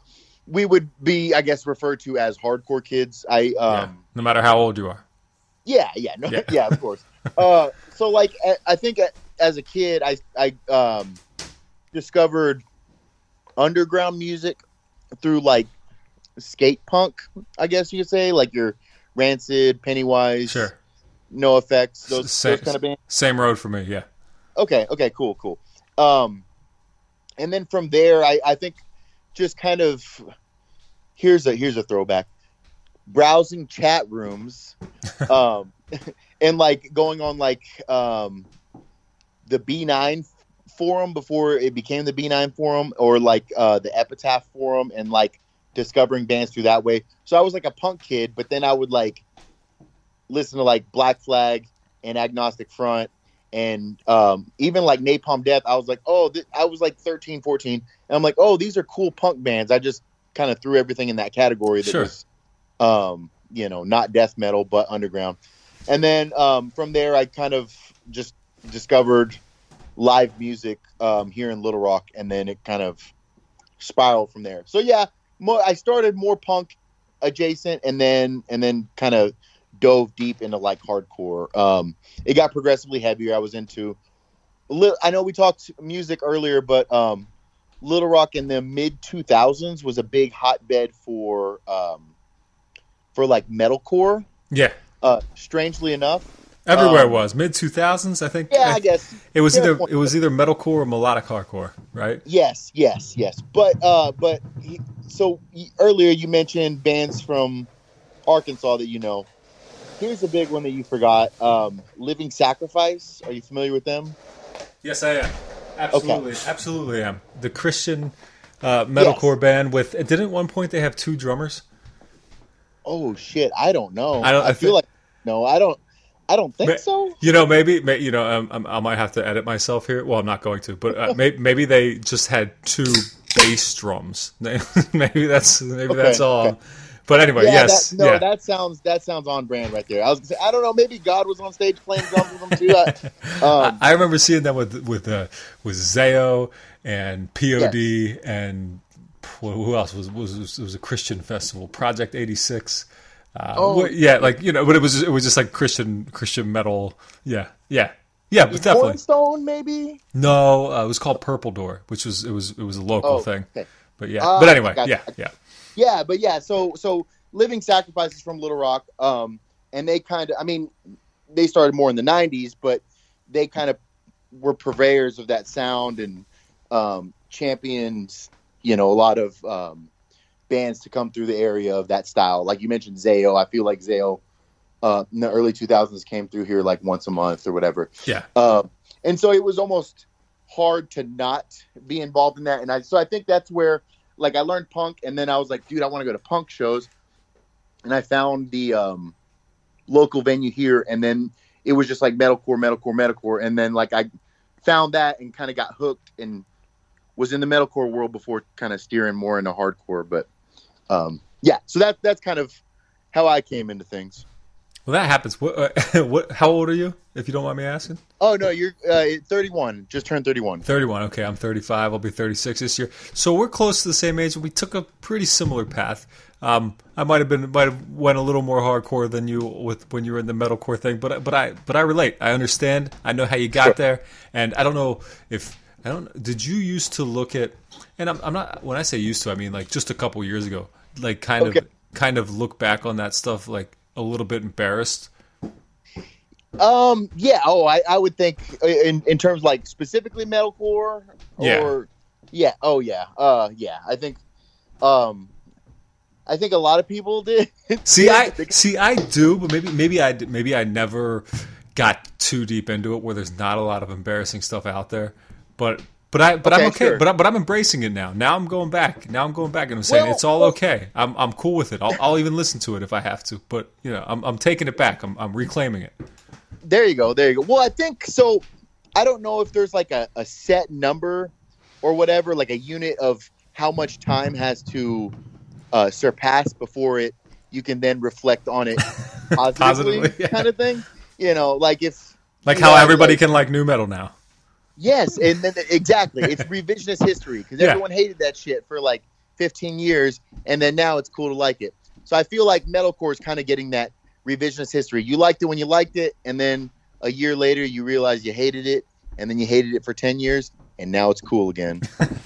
we would be, I guess, referred to as hardcore kids. I, um, yeah, no matter how old you are. Yeah. Yeah. No, yeah. yeah. Of course. uh, so like, I, I think. As a kid, I I um, discovered underground music through like skate punk, I guess you could say, like your Rancid, Pennywise, sure, NoFX, those, same, those kind of bands. Same road for me, yeah. Okay, okay, cool, cool. Um, and then from there, I, I think just kind of here's a here's a throwback, browsing chat rooms, um, and like going on like um. the B nine forum before it became the B nine forum, or like uh, the Epitaph forum, and like discovering bands through that way. So I was like a punk kid, but then I would like listen to like Black Flag and Agnostic Front and um, even like Napalm Death. I was like, oh, th- I was like thirteen, fourteen. And I'm like, oh, these are cool punk bands. I just kind of threw everything in that category that sure. was, um, you know, not death metal, but underground. And then um, from there, I kind of just discovered live music um, here in Little Rock, and then it kind of spiraled from there. So yeah, more, I started more punk adjacent, and then and then kind of dove deep into like hardcore. Um, it got progressively heavier. I was into. I know we talked music earlier, but um, Little Rock in the mid two thousands was a big hotbed for um, for like metalcore. Yeah. Uh, strangely enough. Everywhere Um, was mid two thousands. I think. Yeah, I, I guess it was Fair either point. it was either metalcore or melodic hardcore, right? Yes, yes, yes. But uh, but he, so y- earlier you mentioned bands from Arkansas that you know. Here's a big one that you forgot. Um, Living Sacrifice. Are you familiar with them? Yes, I am. Absolutely, absolutely am. The Christian uh, metalcore Yes. band with didn't at one point they have two drummers? Oh shit, I don't know. I don't- I feel thi- like no, I don't. I don't think Ma- so. You know, maybe, may, you know, um, um, I might have to edit myself here. Well, I'm not going to, but uh, maybe, maybe they just had two bass drums. maybe that's maybe Okay, that's all. okay. But anyway, Yeah, yes, that, no, yeah. that sounds that sounds on brand right there. I was gonna say, I don't know. Maybe God was on stage playing drums with them too. I, um, I remember seeing them with with uh, with Zayo and P O D and wh- who else was was was- it was a Christian festival, Project eighty-six. Uh, Oh. wh- yeah, like you know, but it was it was just like Christian Christian metal. Yeah, yeah, yeah, but definitely. Cornerstone, maybe. No, uh, it was called Purple Door, which was it was it was a local Oh, thing. okay. But yeah, Ah, but anyway, gotcha. yeah, yeah. Yeah, but yeah, so so Living Sacrifices from Little Rock, um, and they kind of, I mean, they started more in the nineties, but they kind of were purveyors of that sound and um, champions, you know, a lot of um, bands to come through the area of that style. Like you mentioned, Zayo. I feel like Zayo uh, in the early two thousands came through here like once a month or whatever. Yeah. Uh, and so it was almost hard to not be involved in that. And I, so I think that's where, like, I learned punk, and then I was like, dude, I want to go to punk shows. And I found the um, local venue here, and then it was just like metalcore, metalcore, metalcore. And then, like, I found that and kind of got hooked and was in the metalcore world before kind of steering more into hardcore. But, um, yeah, so that, that's kind of how I came into things. Well, that happens. What? Uh, what? How old are you, if you don't mind me asking? Oh, no, you're uh, thirty-one. Just turned thirty-one. thirty-one. Okay, I'm thirty-five. I'll be thirty-six this year. So we're close to the same age. We took a pretty similar path. Um, I might have been might have went a little more hardcore than you with when you were in the metalcore thing, but but I but I relate. I understand. I know how you got Sure. there, and I don't know if I don't. Did you used to look at? And I'm, I'm not. When I say used to, I mean like just a couple years ago. Like kind Okay. of kind of look back on that stuff like a little bit embarrassed. Um. Yeah. Oh, I, I would think in in terms like specifically metalcore. Yeah. Or, yeah. Oh, yeah. Uh. Yeah. I think. Um. I think a lot of people did. See, I see, I do, but maybe maybe I maybe I never got too deep into it where there's not a lot of embarrassing stuff out there. But but I but I'm Okay, okay. sure. But I, but I'm embracing it now. Now I'm going back. Now I'm going back and I'm saying Well, it's all well- okay. I'm I'm cool with it. I'll I'll even listen to it if I have to. But you know, I'm I'm taking it back. I'm I'm reclaiming it. There you go. There you go. Well, I think so. I don't know if there's like a, a set number or whatever, like a unit of how much time has to uh, surpass before it you can then reflect on it positively, Positively, yeah. kind of thing. You know, like if Like you how know, everybody like- can like new metal now. Yes, and then exactly, it's revisionist history because Yeah. everyone hated that shit for like fifteen years, and then now it's cool to like it. So I feel like metalcore is kind of getting that revisionist history. You liked it when you liked it, and then a year later you realize you hated it, and then you hated it for ten years, and now it's cool again.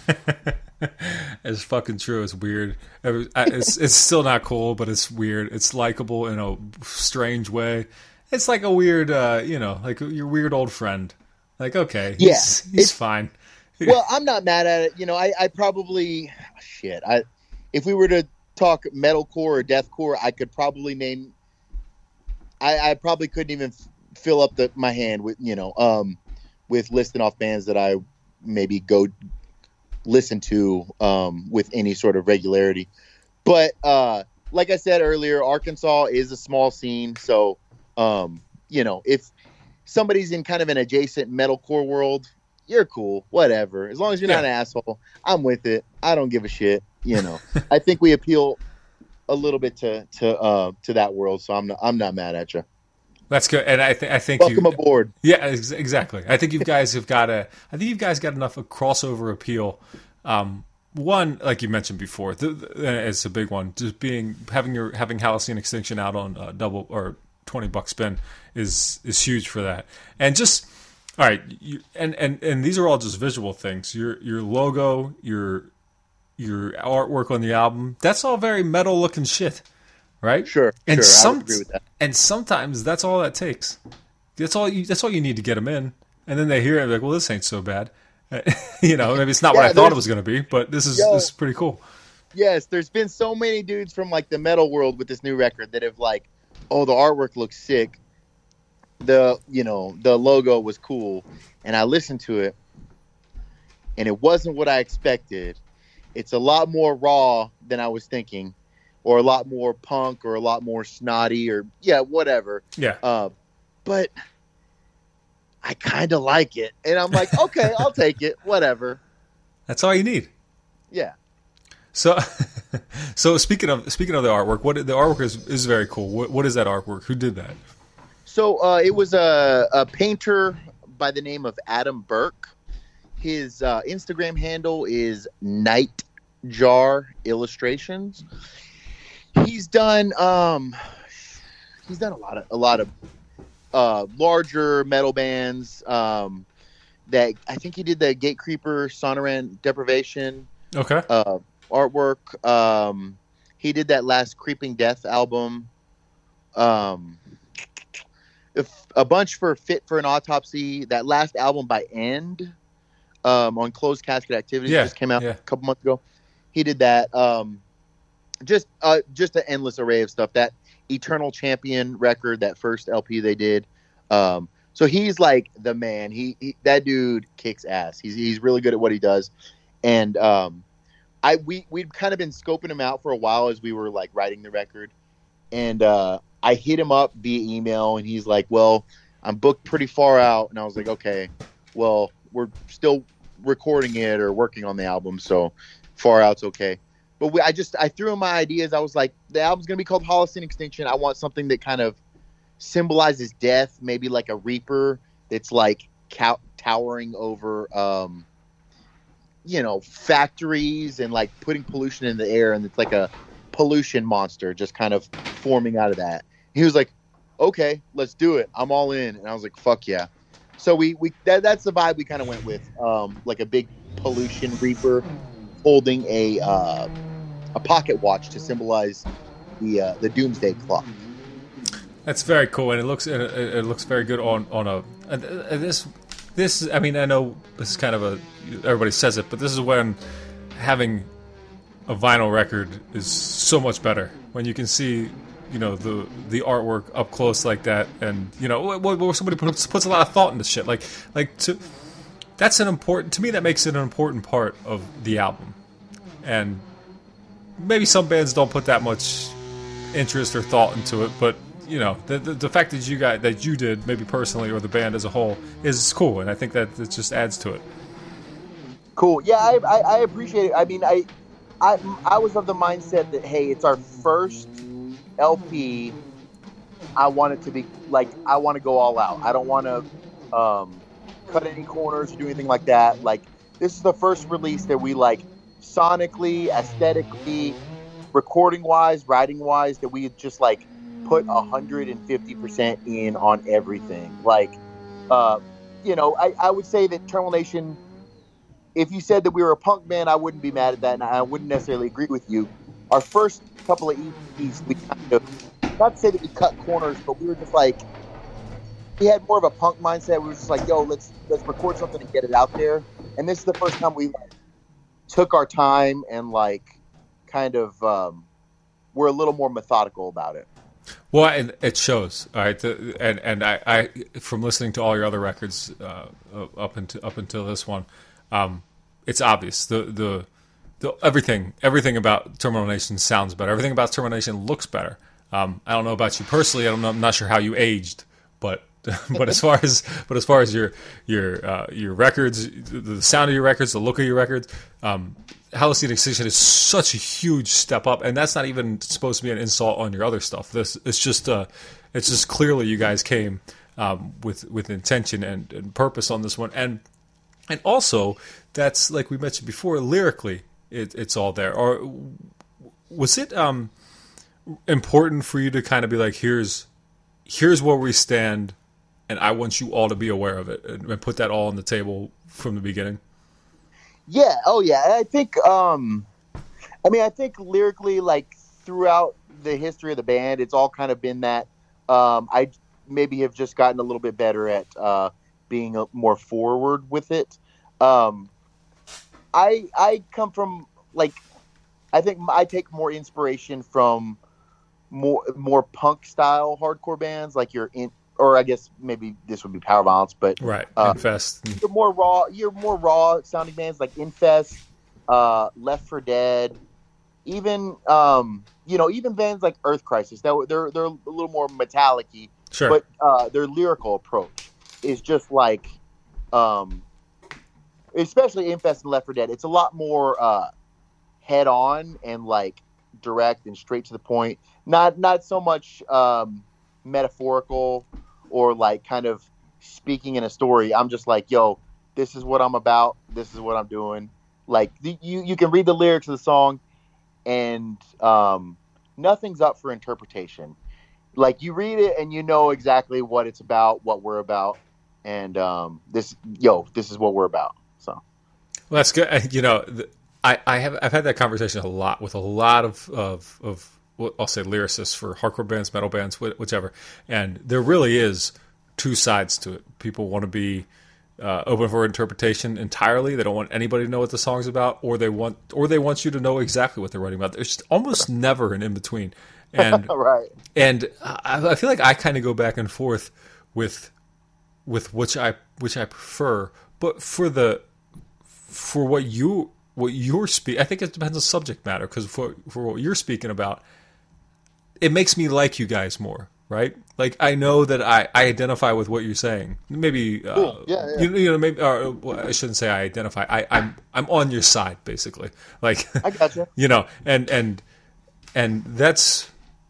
It's fucking true. It's weird. Every- I- It's it's still not cool, but it's weird. It's likable in a strange way. It's like a weird, uh, you know, like your weird old friend. Like, okay, he's, Yeah, he's it's- fine. Well, I'm not mad at it. You know, I, I probably shit. I if we were to talk metalcore or deathcore, I could probably name. I, I probably couldn't even f- fill up the my hand with you know um with listing off bands that I maybe go listen to um with any sort of regularity. But uh, like I said earlier, Arkansas is a small scene, so um you know if somebody's in kind of an adjacent metalcore world, you're cool, whatever. As long as you're not an asshole, I'm with it. I don't give a shit. You know, I think we appeal a little bit to to uh, to that world, so I'm not I'm not mad at you. That's good, and I think I think Welcome you, aboard. Yeah, ex- exactly. I think you guys have got a. I think you guys got enough of crossover appeal. Um, one, like you mentioned before, th- th- it's a big one. Just being having your having Halcyon Extinction out on uh, double or twenty buck spin is is huge for that, and just. All right, you, and, and, and these are all just visual things. Your your logo, your your artwork on the album, that's all very metal looking shit, right? Sure, and sure, I some, would agree with that. And sometimes that's all that takes. that's all you that's all you need to get them in, and then they hear it like, well, this ain't so bad. You know, maybe it's not yeah, what I thought it was going to be, but this is yo, this is pretty cool. Yes, there's been so many dudes from like the metal world with this new record that have like, oh, the artwork looks sick, the you know the logo was cool, and I listened to it, and it wasn't what I expected. It's a lot more raw than I was thinking, or a lot more punk, or a lot more snotty, or yeah, whatever. Yeah. Uh, but I kind of like it, and I'm like, okay, I'll take it, whatever. That's all you need. Yeah. So, so speaking of speaking of the artwork, what the artwork is is very cool. What what is that artwork? Who did that? So uh, it was a, a painter by the name of Adam Burke. His uh, Instagram handle is Nightjar Illustrations. He's done um, he's done a lot of a lot of uh, larger metal bands. Um, that I think he did the Gatecreeper, Sonoran Deprivation. Okay. Uh, artwork. Um, he did that last Creeping Death album. Um, if, a bunch for Fit for an Autopsy. That last album by End. Um, on Closed Casket Activities, yeah, just came out yeah. a couple months ago. He did that. Um, just uh, just an endless array of stuff. That Eternal Champion record, that first L P they did. Um, so he's like the man. He, he that dude kicks ass. He's he's really good at what he does. And um, I we we'd kind of been scoping him out for a while as we were like writing the record. And uh, I hit him up via email, and he's like, "Well, I'm booked pretty far out." And I was like, "Okay, well, we're still recording it or working on the album, so far out's okay." But we, I just I threw in my ideas. I was like, the album's gonna be called Holocene Extinction. I want something that kind of symbolizes death, maybe like a reaper that's like cow- towering over, um, you know, factories and like putting pollution in the air, and it's like a pollution monster just kind of forming out of that. He was like, "Okay, let's do it. I'm all in." And I was like, "Fuck yeah." So we, we that, that's the vibe we kind of went with, um, like a big pollution reaper holding a uh, a pocket watch to symbolize the uh, the doomsday clock. That's very cool, and it looks it, it looks very good on on a and, and this this. I mean, I know this is kind of a everybody says it, but this is when having a vinyl record is so much better when you can see, you know, the the artwork up close like that, and you know, where somebody puts, puts a lot of thought into shit. Like, like to that's an important to me. That makes it an important part of the album, and maybe some bands don't put that much interest or thought into it. But you know, the the, the fact that you got that you did, maybe personally or the band as a whole, is cool, and I think that it just adds to it. Cool. Yeah, I I, I appreciate it. I mean, I I I was of the mindset that hey, it's our first L P. I want it to be like I want to go all out. I don't want to um, cut any corners or do anything like that. Like this is the first release that we like sonically, aesthetically, recording wise, writing wise, that we just like put a hundred and fifty percent in on everything. Like, uh, you know, I, I would say that Terminal Nation. If you said that we were a punk band, I wouldn't be mad at that, and I wouldn't necessarily agree with you. Our first couple of E Ps, we kind of, not to say that we cut corners, but we were just like, we had more of a punk mindset. We were just like, yo, let's let's record something and get it out there. And this is the first time we like, took our time and like kind of um, we're a little more methodical about it. Well, and it shows, all right. The, and and I, I, from listening to all your other records uh, up until up until this one, um, it's obvious the the. The, everything, everything about Terminal Nation sounds better. Everything about Terminal Nation looks better. Um, I don't know about you personally. I don't know. I'm not sure how you aged, but but as far as but as far as your your uh, your records, the sound of your records, the look of your records, um, Holocene Extinction is such a huge step up, and that's not even supposed to be an insult on your other stuff. This it's just uh, it's just clearly you guys came um, with with intention and, and purpose on this one, and and also that's like we mentioned before, lyrically. It, it's all there. Or was it um, important for you to kind of be like, here's here's where we stand, and I want you all to be aware of it, and, and put that all on the table from the beginning? Yeah. Oh, yeah. I think. Um, I mean, I think lyrically, like throughout the history of the band, it's all kind of been that. Um, I maybe have just gotten a little bit better at uh, being a, more forward with it. Um, I I come from like I think I take more inspiration from more more punk style hardcore bands like your in or I guess maybe this would be Power Violence, but right uh, Infest. You're more raw. You're more raw sounding bands like Infest, uh, Left for Dead, even um, you know even bands like Earth Crisis. That they're they're a little more metallic-y, sure. But uh, their lyrical approach is just like, um, especially Infest and Left for Dead. It's a lot more uh, head on and like direct and straight to the point. Not not so much um, metaphorical or like kind of speaking in a story. I'm just like, yo, this is what I'm about. This is what I'm doing. Like the, you, you can read the lyrics of the song, and um, nothing's up for interpretation. Like you read it and you know exactly what it's about, what we're about, and um, this, yo, this is what we're about. So, well, that's good. You know, I, I have I've had that conversation a lot with a lot of of of. I'll say lyricists for hardcore bands, metal bands, whichever. And there really is two sides to it. People want to be uh, open for interpretation entirely. They don't want anybody to know what the song's about, or they want, or they want you to know exactly what they're writing about. There's almost never an in between. And right. And I, I feel like I kind of go back and forth with with which I which I prefer. But for the for what you what you're speaking, I think it depends on subject matter. Because for for what you're speaking about, it makes me like you guys more, right? Like I know that I, I identify with what you're saying. Maybe, uh, cool. yeah, yeah. You, you know, maybe or, well, I shouldn't say I identify. I, I'm I'm on your side, basically. Like I gotcha. You know, and and and that's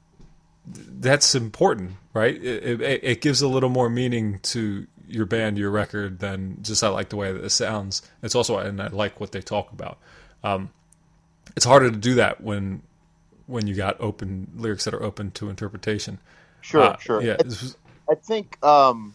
that's important, right? It, it, it gives a little more meaning to your band, your record, than just I like the way that it sounds. It's also and I like what they talk about. Um, it's harder to do that when. when you got open lyrics that are open to interpretation. Sure, uh, sure. Yeah, I, was... I think, um,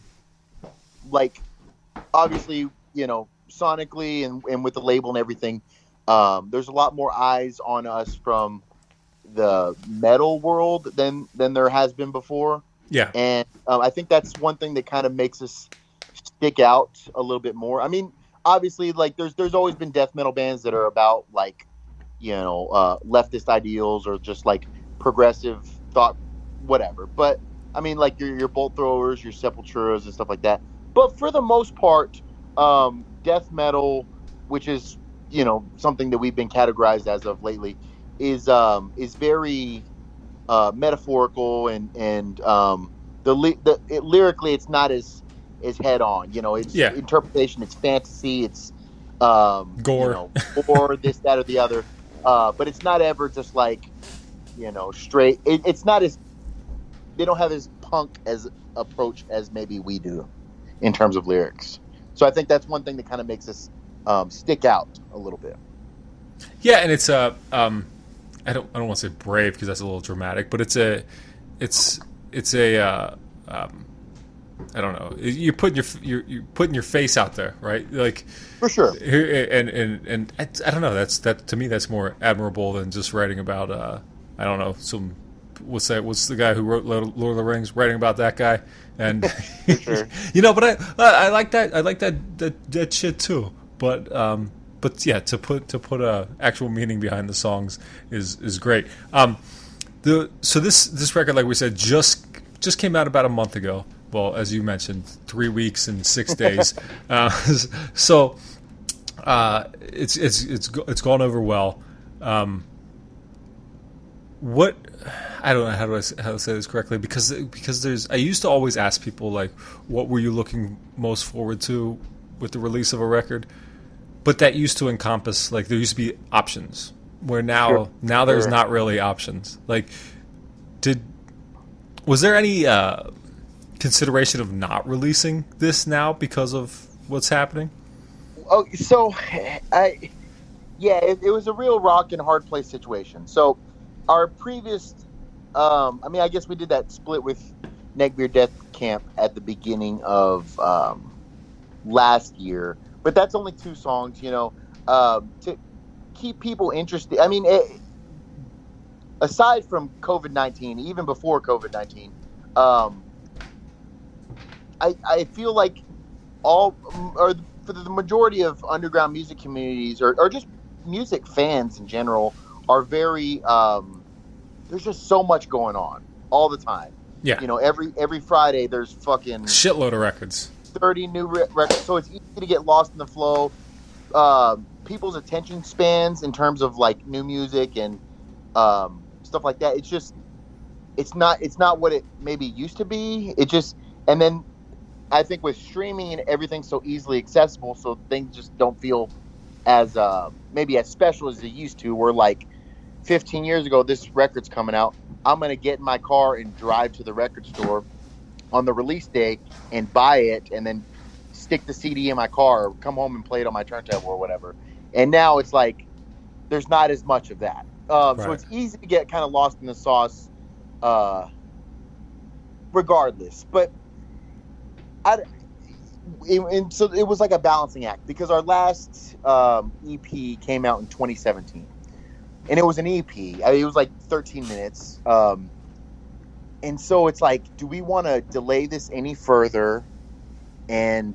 like, obviously, you know, sonically and, and with the label and everything, um, there's a lot more eyes on us from the metal world than, than there has been before. Yeah. And um, I think that's one thing that kind of makes us stick out a little bit more. I mean, obviously, like, there's there's always been death metal bands that are about, like, you know, uh, leftist ideals or just like progressive thought, whatever. But I mean, like your your Bolt Throwers, your Sepulturas, and stuff like that. But for the most part, um, death metal, which is you know something that we've been categorized as of lately, is um, is very uh, metaphorical and and um, the the it, lyrically it's not as as head on. You know, it's yeah. interpretation, it's fantasy, it's um, gore, you know, or this, that, or the other. Uh, but it's not ever just like, you know, straight. It, it's not as they don't have as punk as approach as maybe we do in terms of lyrics. So I think that's one thing that kind of makes us um, stick out a little bit. Yeah, and it's a um, I don't I don't want to say brave because that's a little dramatic, but it's a it's it's a uh, um, I don't know. You're putting your you're, you're putting your face out there, right? Like for sure. And and and I, I don't know. That's that to me. That's more admirable than just writing about. Uh, I don't know. Some what's that? What's the guy who wrote Lord of the Rings? Writing about that guy, and sure. you know. But I I like that. I like that that, that shit too. But um, but yeah, to put to put a actual meaning behind the songs is is great. Um, the so this this record, like we said, just just came out about a month ago. Well, as you mentioned, three weeks and six days. uh, so uh, it's it's it's it's gone over well. Um, what I don't know how do I how to say this correctly because because there's I used to always ask people like, what were you looking most forward to with the release of a record? But that used to encompass like there used to be options. Where now sure. now there's sure. not really options. Like, did was there any? Uh, consideration of not releasing this now because of what's happening? Oh, so I, yeah, it, it was a real rock and hard place situation. So our previous, um, I mean, I guess we did that split with Neckbeard Death Camp at the beginning of um, last year, but that's only two songs, you know, um, to keep people interested. I mean, it, aside from COVID nineteen, even before COVID nineteen, um, I, I feel like all or for the majority of underground music communities or, or just music fans in general are very um, there's just so much going on all the time. Yeah. You know, every every Friday there's fucking shitload of records. thirty new re- records, so it's easy to get lost in the flow. Uh, people's attention spans in terms of like new music and um, stuff like that. It's just it's not it's not what it maybe used to be. It just and then I think with streaming and everything so easily accessible, so things just don't feel as uh, maybe as special as they used to. Where like fifteen years ago, this record's coming out. I'm gonna get in my car and drive to the record store on the release day and buy it, and then stick the C D in my car, or come home and play it on my turntable or whatever. And now it's like there's not as much of that, um, right. So it's easy to get kind of lost in the sauce, uh, regardless. But I, it, and so it was like a balancing act because our last um, E P came out in twenty seventeen, and it was an E P. I mean, it was like thirteen minutes, um, and so it's like, do we want to delay this any further and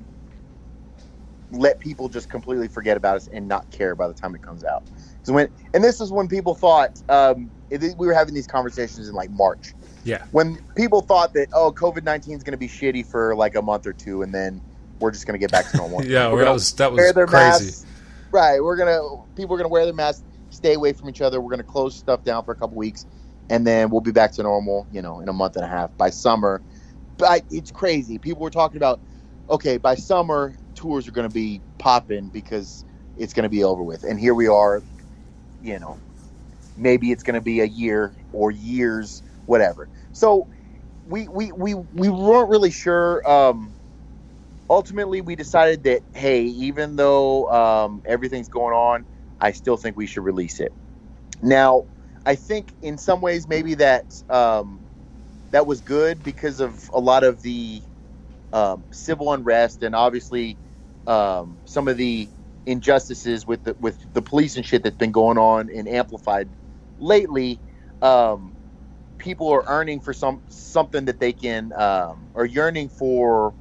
let people just completely forget about us and not care by the time it comes out? So when and this is when people thought um, it, we were having these conversations in like March. Yeah. When people thought that, oh, COVID nineteen is going to be shitty for like a month or two, and then we're just going to get back to normal. yeah, we're that was that was crazy. Masks. Right. We're gonna people are going to wear their masks, stay away from each other. We're going to close stuff down for a couple weeks, and then we'll be back to normal, you know, in a month and a half by summer. But it's crazy. People were talking about, okay, by summer tours are going to be popping because it's going to be over with, and here we are. You know, maybe it's going to be a year or years. Whatever. So we we, we, we weren't really sure. Um, ultimately, we decided that, hey, even though um, everything's going on, I still think we should release it. Now, I think in some ways maybe that um, that was good because of a lot of the um, civil unrest and obviously um, some of the injustices with the, with the police and shit that's been going on and amplified lately. Um, people are earning for some something that they can um, or yearning for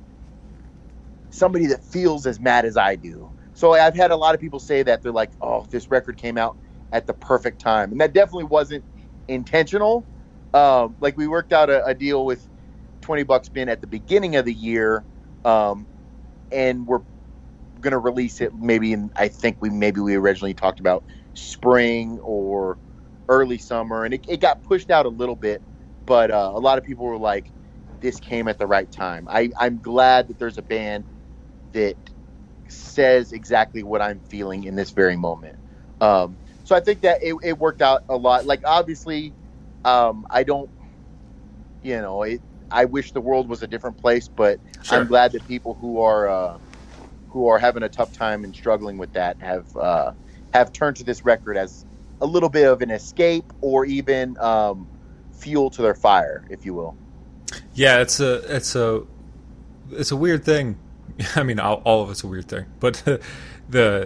somebody that feels as mad as I do. So I've had a lot of people say that they're like, oh, this record came out at the perfect time. And that definitely wasn't intentional. Um, like we worked out a, a deal with twenty Buck Spin at the beginning of the year. Um, and we're going to release it maybe in, I think we, maybe we originally talked about spring or early summer, and it, it got pushed out a little bit, but uh, a lot of people were like, this came at the right time. I, I'm glad that there's a band that says exactly what I'm feeling in this very moment. Um, so I think that it, it worked out a lot. Like, obviously, um, I don't, you know, it, I wish the world was a different place, but sure. I'm glad that people who are uh, who are having a tough time and struggling with that have uh, have turned to this record as a little bit of an escape or even um, fuel to their fire, if you will. Yeah, it's a it's a it's a weird thing. I mean, all, all of it's a weird thing, but the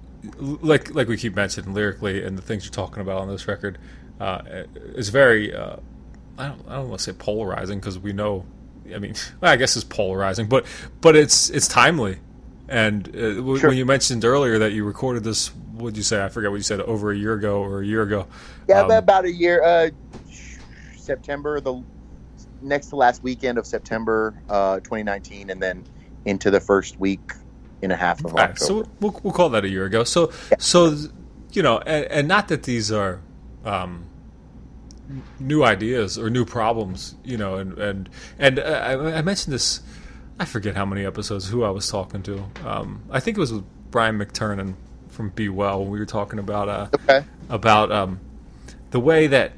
like like we keep mentioning lyrically and the things you're talking about on this record uh, is very uh, I don't I don't want to say polarizing because we know. I mean, well, I guess it's polarizing, but but it's it's timely. And uh, w- sure. when you mentioned earlier that you recorded this, what did you say? I forget what you said. Over a year ago or a year ago. Yeah, um, about a year. Uh, September, the next to last weekend of September, uh, twenty nineteen, and then into the first week and a half of right, October. So we'll we'll call that a year ago. So yeah. so you know, and, and not that these are um, new ideas or new problems, you know, and and and uh, I, I mentioned this. I forget how many episodes, who I was talking to. Um, I think it was with Brian McTurnan from Be Well. We were talking about uh, okay. about um, the way that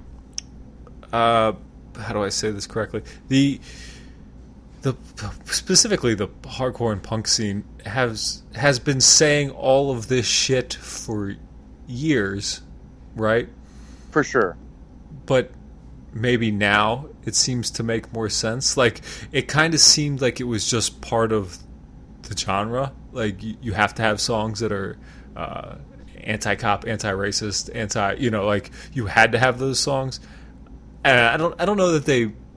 uh, how do I say this correctly? The the specifically the hardcore and punk scene has has been saying all of this shit for years, right? For sure. But maybe now it seems to make more sense. Like, it kind of seemed like it was just part of the genre. Like, you, you have to have songs that are uh, anti-cop, anti-racist, anti, you know, like, you had to have those songs. And I don't, I don't know that they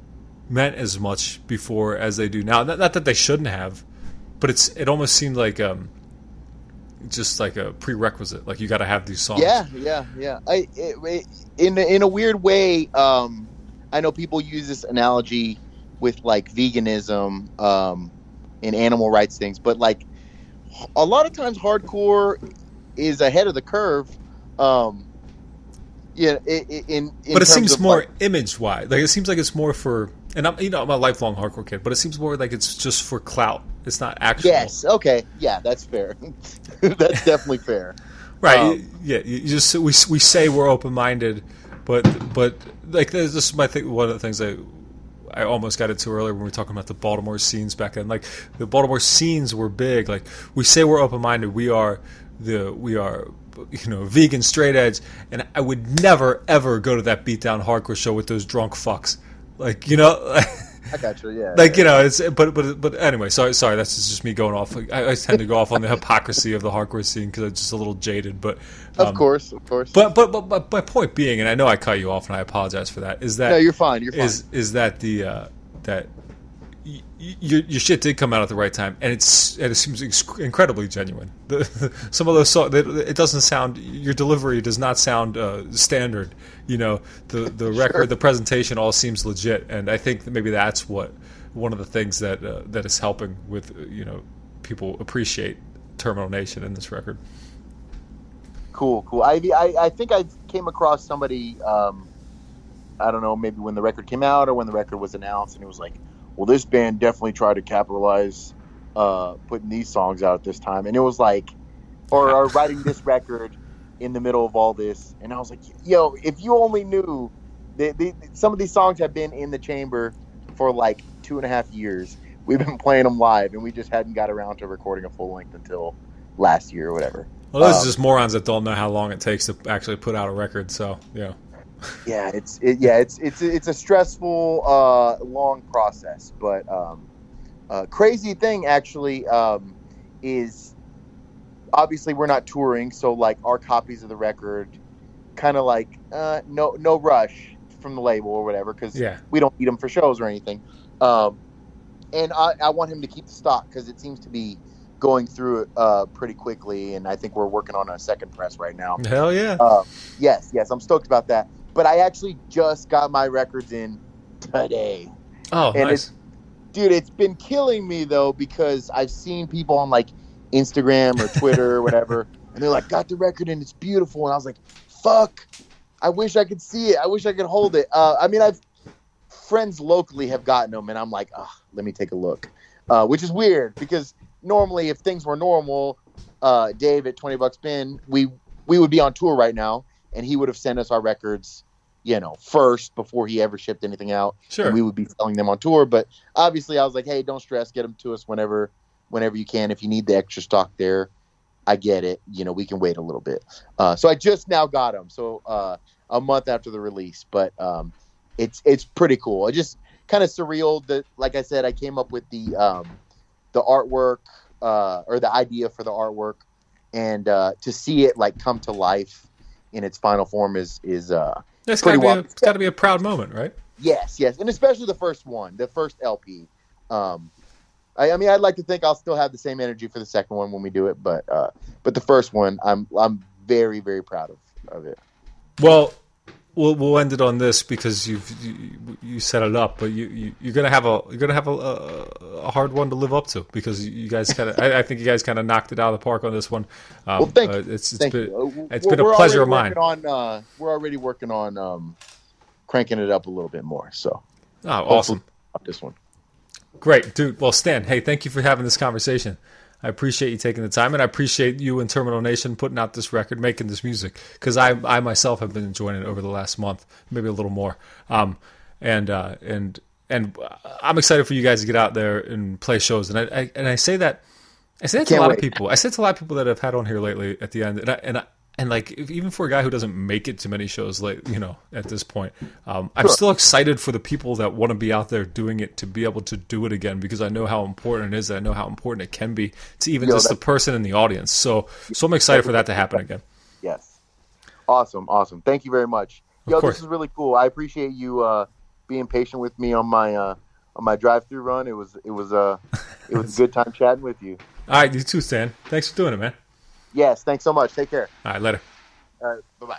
meant as much before as they do now. Not, not that they shouldn't have, but it's it almost seemed like um, just like a prerequisite. Like you got to have these songs. Yeah, yeah, yeah. I it, it, in in a weird way, um, I know people use this analogy with like veganism um, and animal rights things, but like a lot of times hardcore is ahead of the curve. Um, yeah, in, in, in but it seems more like, image wise. Like it seems like it's more for, and I'm you know I'm a lifelong hardcore kid, but it seems more like it's just for clout. It's not actual. Yes. Okay. Yeah, that's fair. That's definitely fair. Right. Um, yeah. You just we we say we're open minded, but but like this is my thing. One of the things I I almost got into earlier when we were talking about the Baltimore scenes back then. Like the Baltimore scenes were big. Like we say we're open minded. We are the we are you know vegan straight edge, and I would never ever go to that beatdown hardcore show with those drunk fucks. Like you know. I got you. Yeah. Like yeah. you know, it's but but but anyway. Sorry, sorry. That's just me going off. I, I tend to go off on the hypocrisy of the hardcore scene because I'm just a little jaded. But um, of course, of course. But, but but but my point being, and I know I cut you off, and I apologize for that. Is that no? You're fine. You're fine. Is is that the uh, that y- y- your your shit did come out at the right time, and it's and it seems ex- incredibly genuine. The, some of those songs, it doesn't sound. Your delivery does not sound uh, standard. You know, the the record, Sure. the presentation all seems legit, and I think that maybe that's what. One of the things that uh, that is helping with uh, you know people appreciate Terminal Nation in this record. Cool, cool. I I, I think I came across somebody. Um, I don't know, maybe when the record came out or when the record was announced, and it was like, well, this band definitely tried to capitalize uh, putting these songs out at this time, and it was like, or, or writing this record in the middle of all this, and I was like, yo, if you only knew, they, they, some of these songs have been in the chamber for like two and a half years. We've been playing them live, and we just hadn't got around to recording a full length until last year or whatever. Well, those um, are just morons that don't know how long it takes to actually put out a record. So, yeah, yeah, it's it, yeah, it's it's it's a stressful, uh, long process. But um, uh, crazy thing actually um, is obviously we're not touring, so like our copies of the record, kind of like uh, no no rush from the label or whatever, because yeah. we don't need them for shows or anything. Um, and I, I want him to keep the stock because it seems to be going through it uh, pretty quickly, and I think we're working on a second press right now. Hell yeah. Uh, yes, yes, I'm stoked about that. But I actually just got my records in today. Oh, and nice. It's, dude, it's been killing me, though, because I've seen people on, like, Instagram or Twitter or whatever, and they're like, got the record in, it's beautiful. And I was like, fuck. I wish I could see it. I wish I could hold it. Uh, I mean, I've friends locally have gotten them, and I'm like, oh, let me take a look, uh, which is weird because normally, if things were normal, uh, Dave at twenty bucks bin, we we would be on tour right now, and he would have sent us our records, you know, first before he ever shipped anything out. Sure. And we would be selling them on tour. But obviously, I was like, hey, don't stress, get them to us whenever whenever you can. If you need the extra stock there, I get it. You know, we can wait a little bit. Uh, so I just now got them. So uh, a month after the release, but um, it's it's pretty cool. It just kind of surreal that, like I said, I came up with the um, the artwork uh, or the idea for the artwork, and uh, to see it like come to life in its final form is is uh, It's pretty gotta, be a, wild. it's gotta be a proud moment, right? Yes, yes, and especially the first one, the first L P. Um, I, I mean, I'd like to think I'll still have the same energy for the second one when we do it, but uh, but the first one, I'm I'm very very proud of, of it. Well, we'll we'll end it on this because you've you, you set it up, but you, you you're gonna have a you're gonna have a, a, a hard one to live up to because you guys kind of I, I think you guys kind of knocked it out of the park on this one. Um, well, thank uh, you. It's it's thank been you. it's we're, been a we're pleasure of already mine. working On, uh, we're already working on um, cranking it up a little bit more. So, oh, awesome! Up this one. Great, dude. Well, Stan, hey, thank you for having this conversation. I appreciate you taking the time, and I appreciate you and Terminal Nation putting out this record, making this music, because I, I myself have been enjoying it over the last month, maybe a little more. Um, and uh, and and I'm excited for you guys to get out there and play shows. And I, I and I say that I say that to a Can't lot wait. of people. I say it to a lot of people that I've had on here lately. At the end, and I, and I, and like if, even for a guy who doesn't make it to many shows, like you know, at this point, um, I'm Sure. still excited for the people that want to be out there doing it to be able to do it again because I know how important it is. And I know how important it can be to even Yo, just the that's- person in the audience. So, so I'm excited for that to happen again. Yes. Awesome, awesome. Thank you very much. Yo, course. this is really cool. I appreciate you uh, being patient with me on my uh, on my drive-through run. It was it was uh, it was a good time chatting with you. All right, you too, Stan. Thanks for doing it, man. Yes, thanks so much. Take care. All right, later. All right, bye-bye.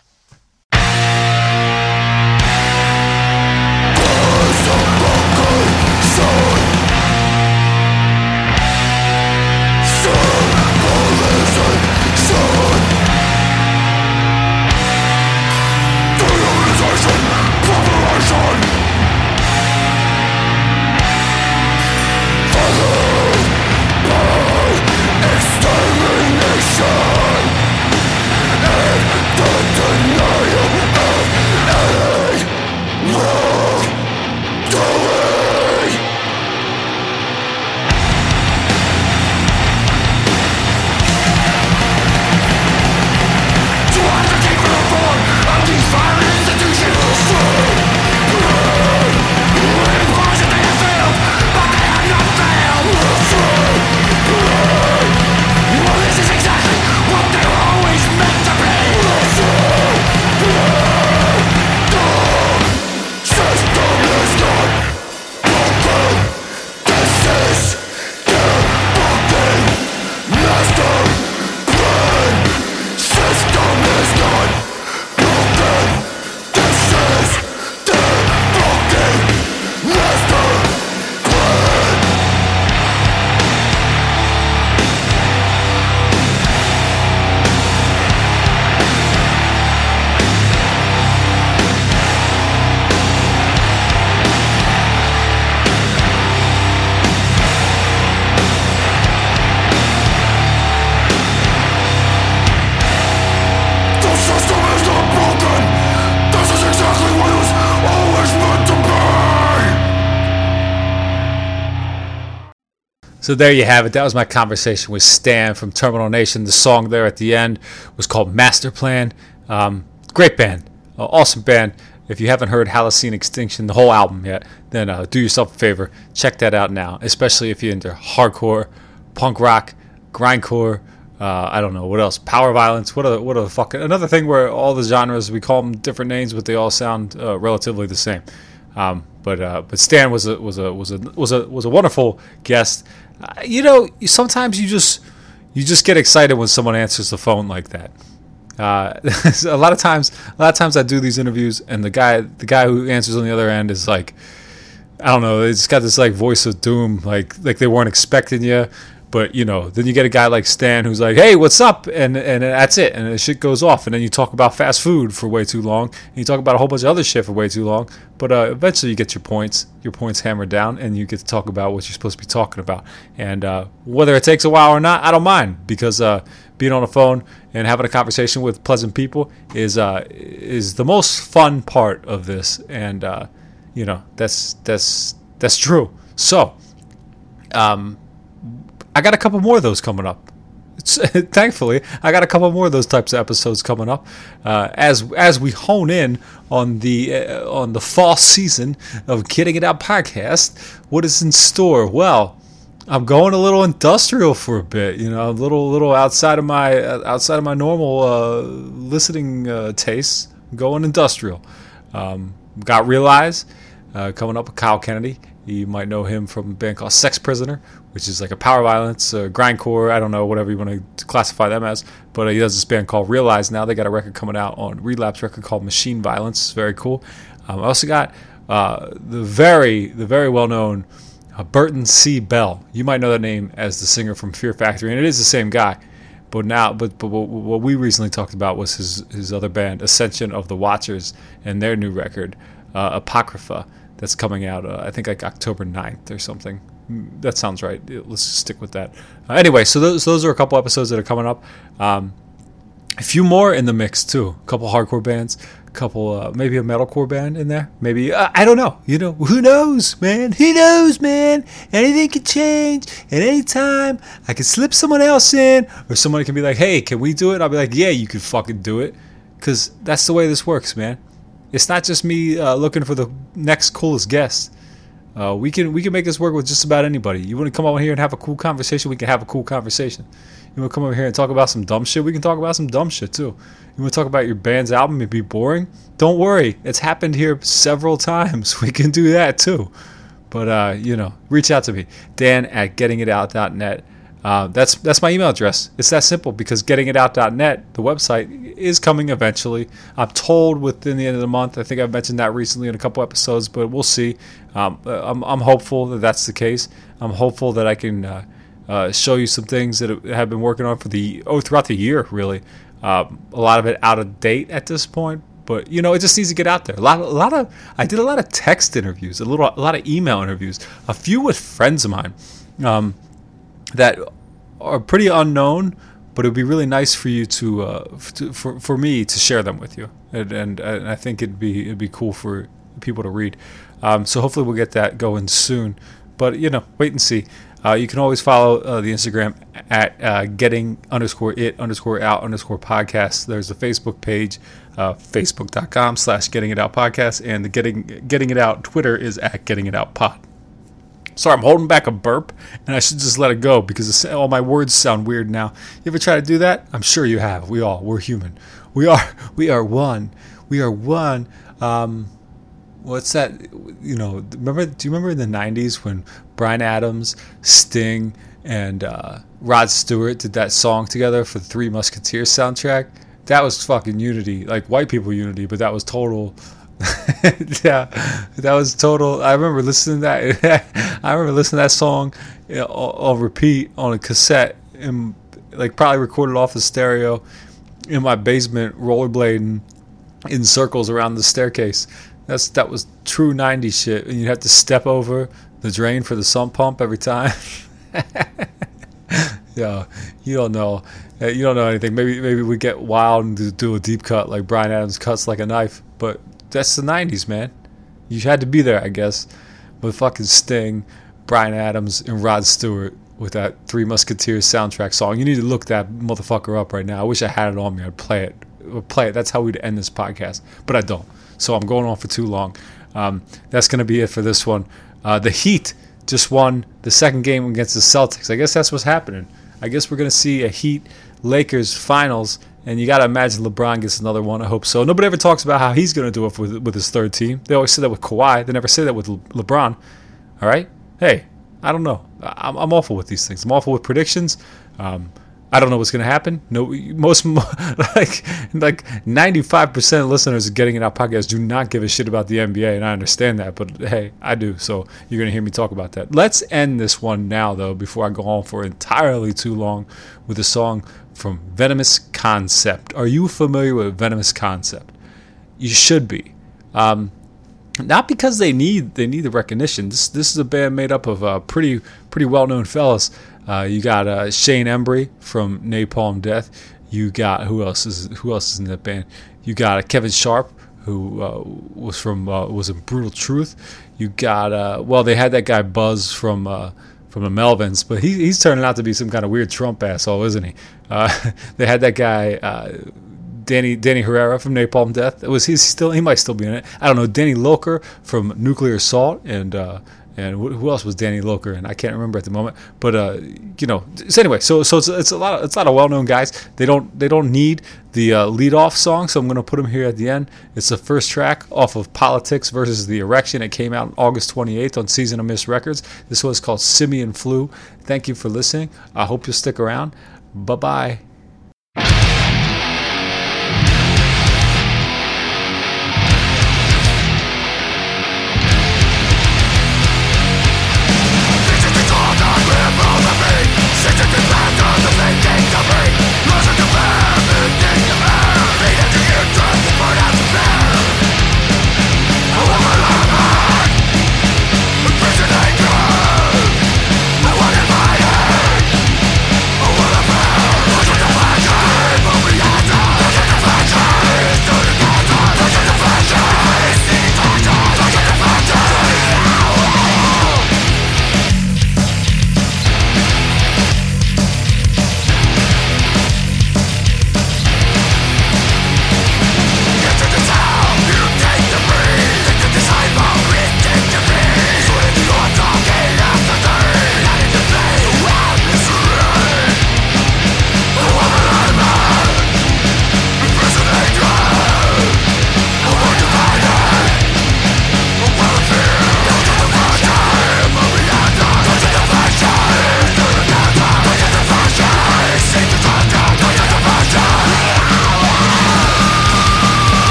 So there you have it. That was my conversation with Stan from Terminal Nation. The song there at the end was called Master Plan. Um, great band. Uh, awesome band. If you haven't heard Halocene Extinction, the whole album yet, then uh, do yourself a favor. Check that out now, especially if you're into hardcore, punk rock, grindcore, uh, I don't know, what else? Power violence. What are, what are the fucking... Another thing where all the genres, we call them different names, but they all sound uh, relatively the same. Um, but uh, but Stan was a was a was a was a was a wonderful guest. Uh, you know, sometimes you just you just get excited when someone answers the phone like that. Uh, a lot of times, a lot of times I do these interviews, and the guy the guy who answers on the other end is like, I don't know, it's got this like voice of doom, like like they weren't expecting you. But, you know, then you get a guy like Stan who's like, hey, what's up? And and that's it. And the shit goes off. And then you talk about fast food for way too long. And you talk about a whole bunch of other shit for way too long. But uh, eventually you get your points, your points hammered down, and you get to talk about what you're supposed to be talking about. And uh, whether it takes a while or not, I don't mind. Because uh, being on the phone and having a conversation with pleasant people is uh, is the most fun part of this. And, uh, you know, that's, that's, that's true. So, um... I got a couple more of those coming up. It's, thankfully, I got a couple more of those types of episodes coming up uh, as as we hone in on the uh, on the fall season of Getting It Out podcast. What is in store? Well, I'm going a little industrial for a bit. You know, a little little outside of my uh, outside of my normal uh, listening uh, tastes. I'm going industrial. Um, got Realize uh, coming up with Kyle Kennedy. You might know him from a band called Sex Prisoner, which is like a power violence, uh, grindcore, I don't know, whatever you want to classify them as. But uh, he does this band called Realize now. They got a record coming out on Relapse record called Machine Violence. It's very cool. Um, I also got uh, the very the very well-known uh, Burton C. Bell. You might know that name as the singer from Fear Factory, and it is the same guy. But now, but, but what we recently talked about was his, his other band, Ascension of the Watchers, and their new record, uh, Apocrypha. That's coming out, uh, I think, like October ninth or something. That sounds right. Let's stick with that. Uh, anyway, so those those are a couple episodes that are coming up. Um, a few more in the mix, too. A couple hardcore bands. A couple, uh, maybe a metalcore band in there. Maybe, uh, I don't know. You know, who knows, man? Who knows, man? Anything can change at any time. I can slip someone else in, or somebody can be like, hey, can we do it? I'll be like, yeah, you can fucking do it. Because that's the way this works, man. It's not just me uh, looking for the next coolest guest. Uh, we can we can make this work with just about anybody. You want to come over here and have a cool conversation? We can have a cool conversation. You want to come over here and talk about some dumb shit? We can talk about some dumb shit too. You want to talk about your band's album and be boring? Don't worry. It's happened here several times. We can do that too. But, uh, you know, reach out to me. Dan at getting it out dot net. Uh, that's that's my email address. It's that simple because getting it out dot net, the website, is coming eventually. I'm told within the end of the month. I think I've mentioned that recently in a couple episodes, but we'll see. Um, I'm, I'm hopeful that that's the case. I'm hopeful that I can uh, uh, show you some things that I have been working on for the oh throughout the year, really. Um, a lot of it out of date at this point, but you know, it just needs to get out there. A lot, a lot of I did a lot of text interviews, a little, a lot of email interviews, a few with friends of mine. Um, that are pretty unknown, but it would be really nice for you to, uh, to for for me to share them with you, and, and and I think it'd be it'd be cool for people to read. Um, so hopefully we'll get that going soon. But you know, wait and see. Uh, you can always follow uh, the Instagram at uh, getting underscore it underscore out underscore podcast. There's a Facebook page, uh, facebook.com slash getting it out podcast, and the getting getting it out Twitter is at getting it out pod. Sorry, I'm holding back a burp, and I should just let it go because all my words sound weird now. You ever try to do that? I'm sure you have. We all, we're human. We are, we are one. We are one. Um, what's that? You know, remember? Do you remember in the nineties when Bryan Adams, Sting, and uh, Rod Stewart did that song together for the Three Musketeers soundtrack? That was fucking unity, like white people unity, but that was total. Yeah, that was total. I remember listening to that. I remember listening to that song you know, on repeat on a cassette, and like probably recorded off the stereo in my basement, rollerblading in circles around the staircase. That's that was true nineties shit, and you'd have to step over the drain for the sump pump every time. Yeah, you don't know. You don't know anything. Maybe maybe we get wild and do a deep cut like Bryan Adams cuts like a knife, but. That's the nineties, man. You had to be there, I guess, with fucking Sting, Bryan Adams, and Rod Stewart with that Three Musketeers soundtrack song. You need to look that motherfucker up right now. I wish I had it on me. I'd play it. I'd play it. That's how we'd end this podcast, but I don't. So I'm going on for too long. Um, that's going to be it for this one. Uh, the Heat just won the second game against the Celtics. I guess that's what's happening. I guess we're going to see a Heat-Lakers finals. And you got to imagine LeBron gets another one. I hope so. Nobody ever talks about how he's going to do it with, with his third team. They always say that with Kawhi. They never say that with Le- LeBron. All right? Hey, I don't know. I'm, I'm awful with these things. I'm awful with predictions. Um, I don't know what's going to happen. No, most like like ninety-five percent of listeners of Getting It Out podcast do not give a shit about the N B A, and I understand that. But hey, I do. So you're going to hear me talk about that. Let's end this one now, though, before I go on for entirely too long with a song from Venomous Concept. Are you familiar with Venomous Concept? You should be. Um, not because they need they need the recognition. This this is a band made up of uh, pretty pretty well known fellas. Uh, you got uh, Shane Embry from Napalm Death. You got who else is who else is in that band? You got uh, Kevin Sharp, who uh, was from uh, was in Brutal Truth. You got uh, well, they had that guy Buzz from. Uh, From the Melvins, but he, he's turning out to be some kind of weird Trump asshole, isn't he? Uh, they had that guy, uh, Danny Danny Herrera from Napalm Death. Was he still? He might still be in it. I don't know. Danny Loker from Nuclear Assault, and uh, and who else was Danny Loker? And I can't remember at the moment. But uh, you know. So anyway, so so it's, it's a lot. Of, it's a lot of well-known guys. They don't they don't need the uh, lead-off song, so I'm going to put them here at the end. It's the first track off of Politics versus the Erection. It came out on August twenty-eighth on Season of Mist Records. This was called Simian Flu. Thank you for listening. I hope you'll stick around. Bye-bye.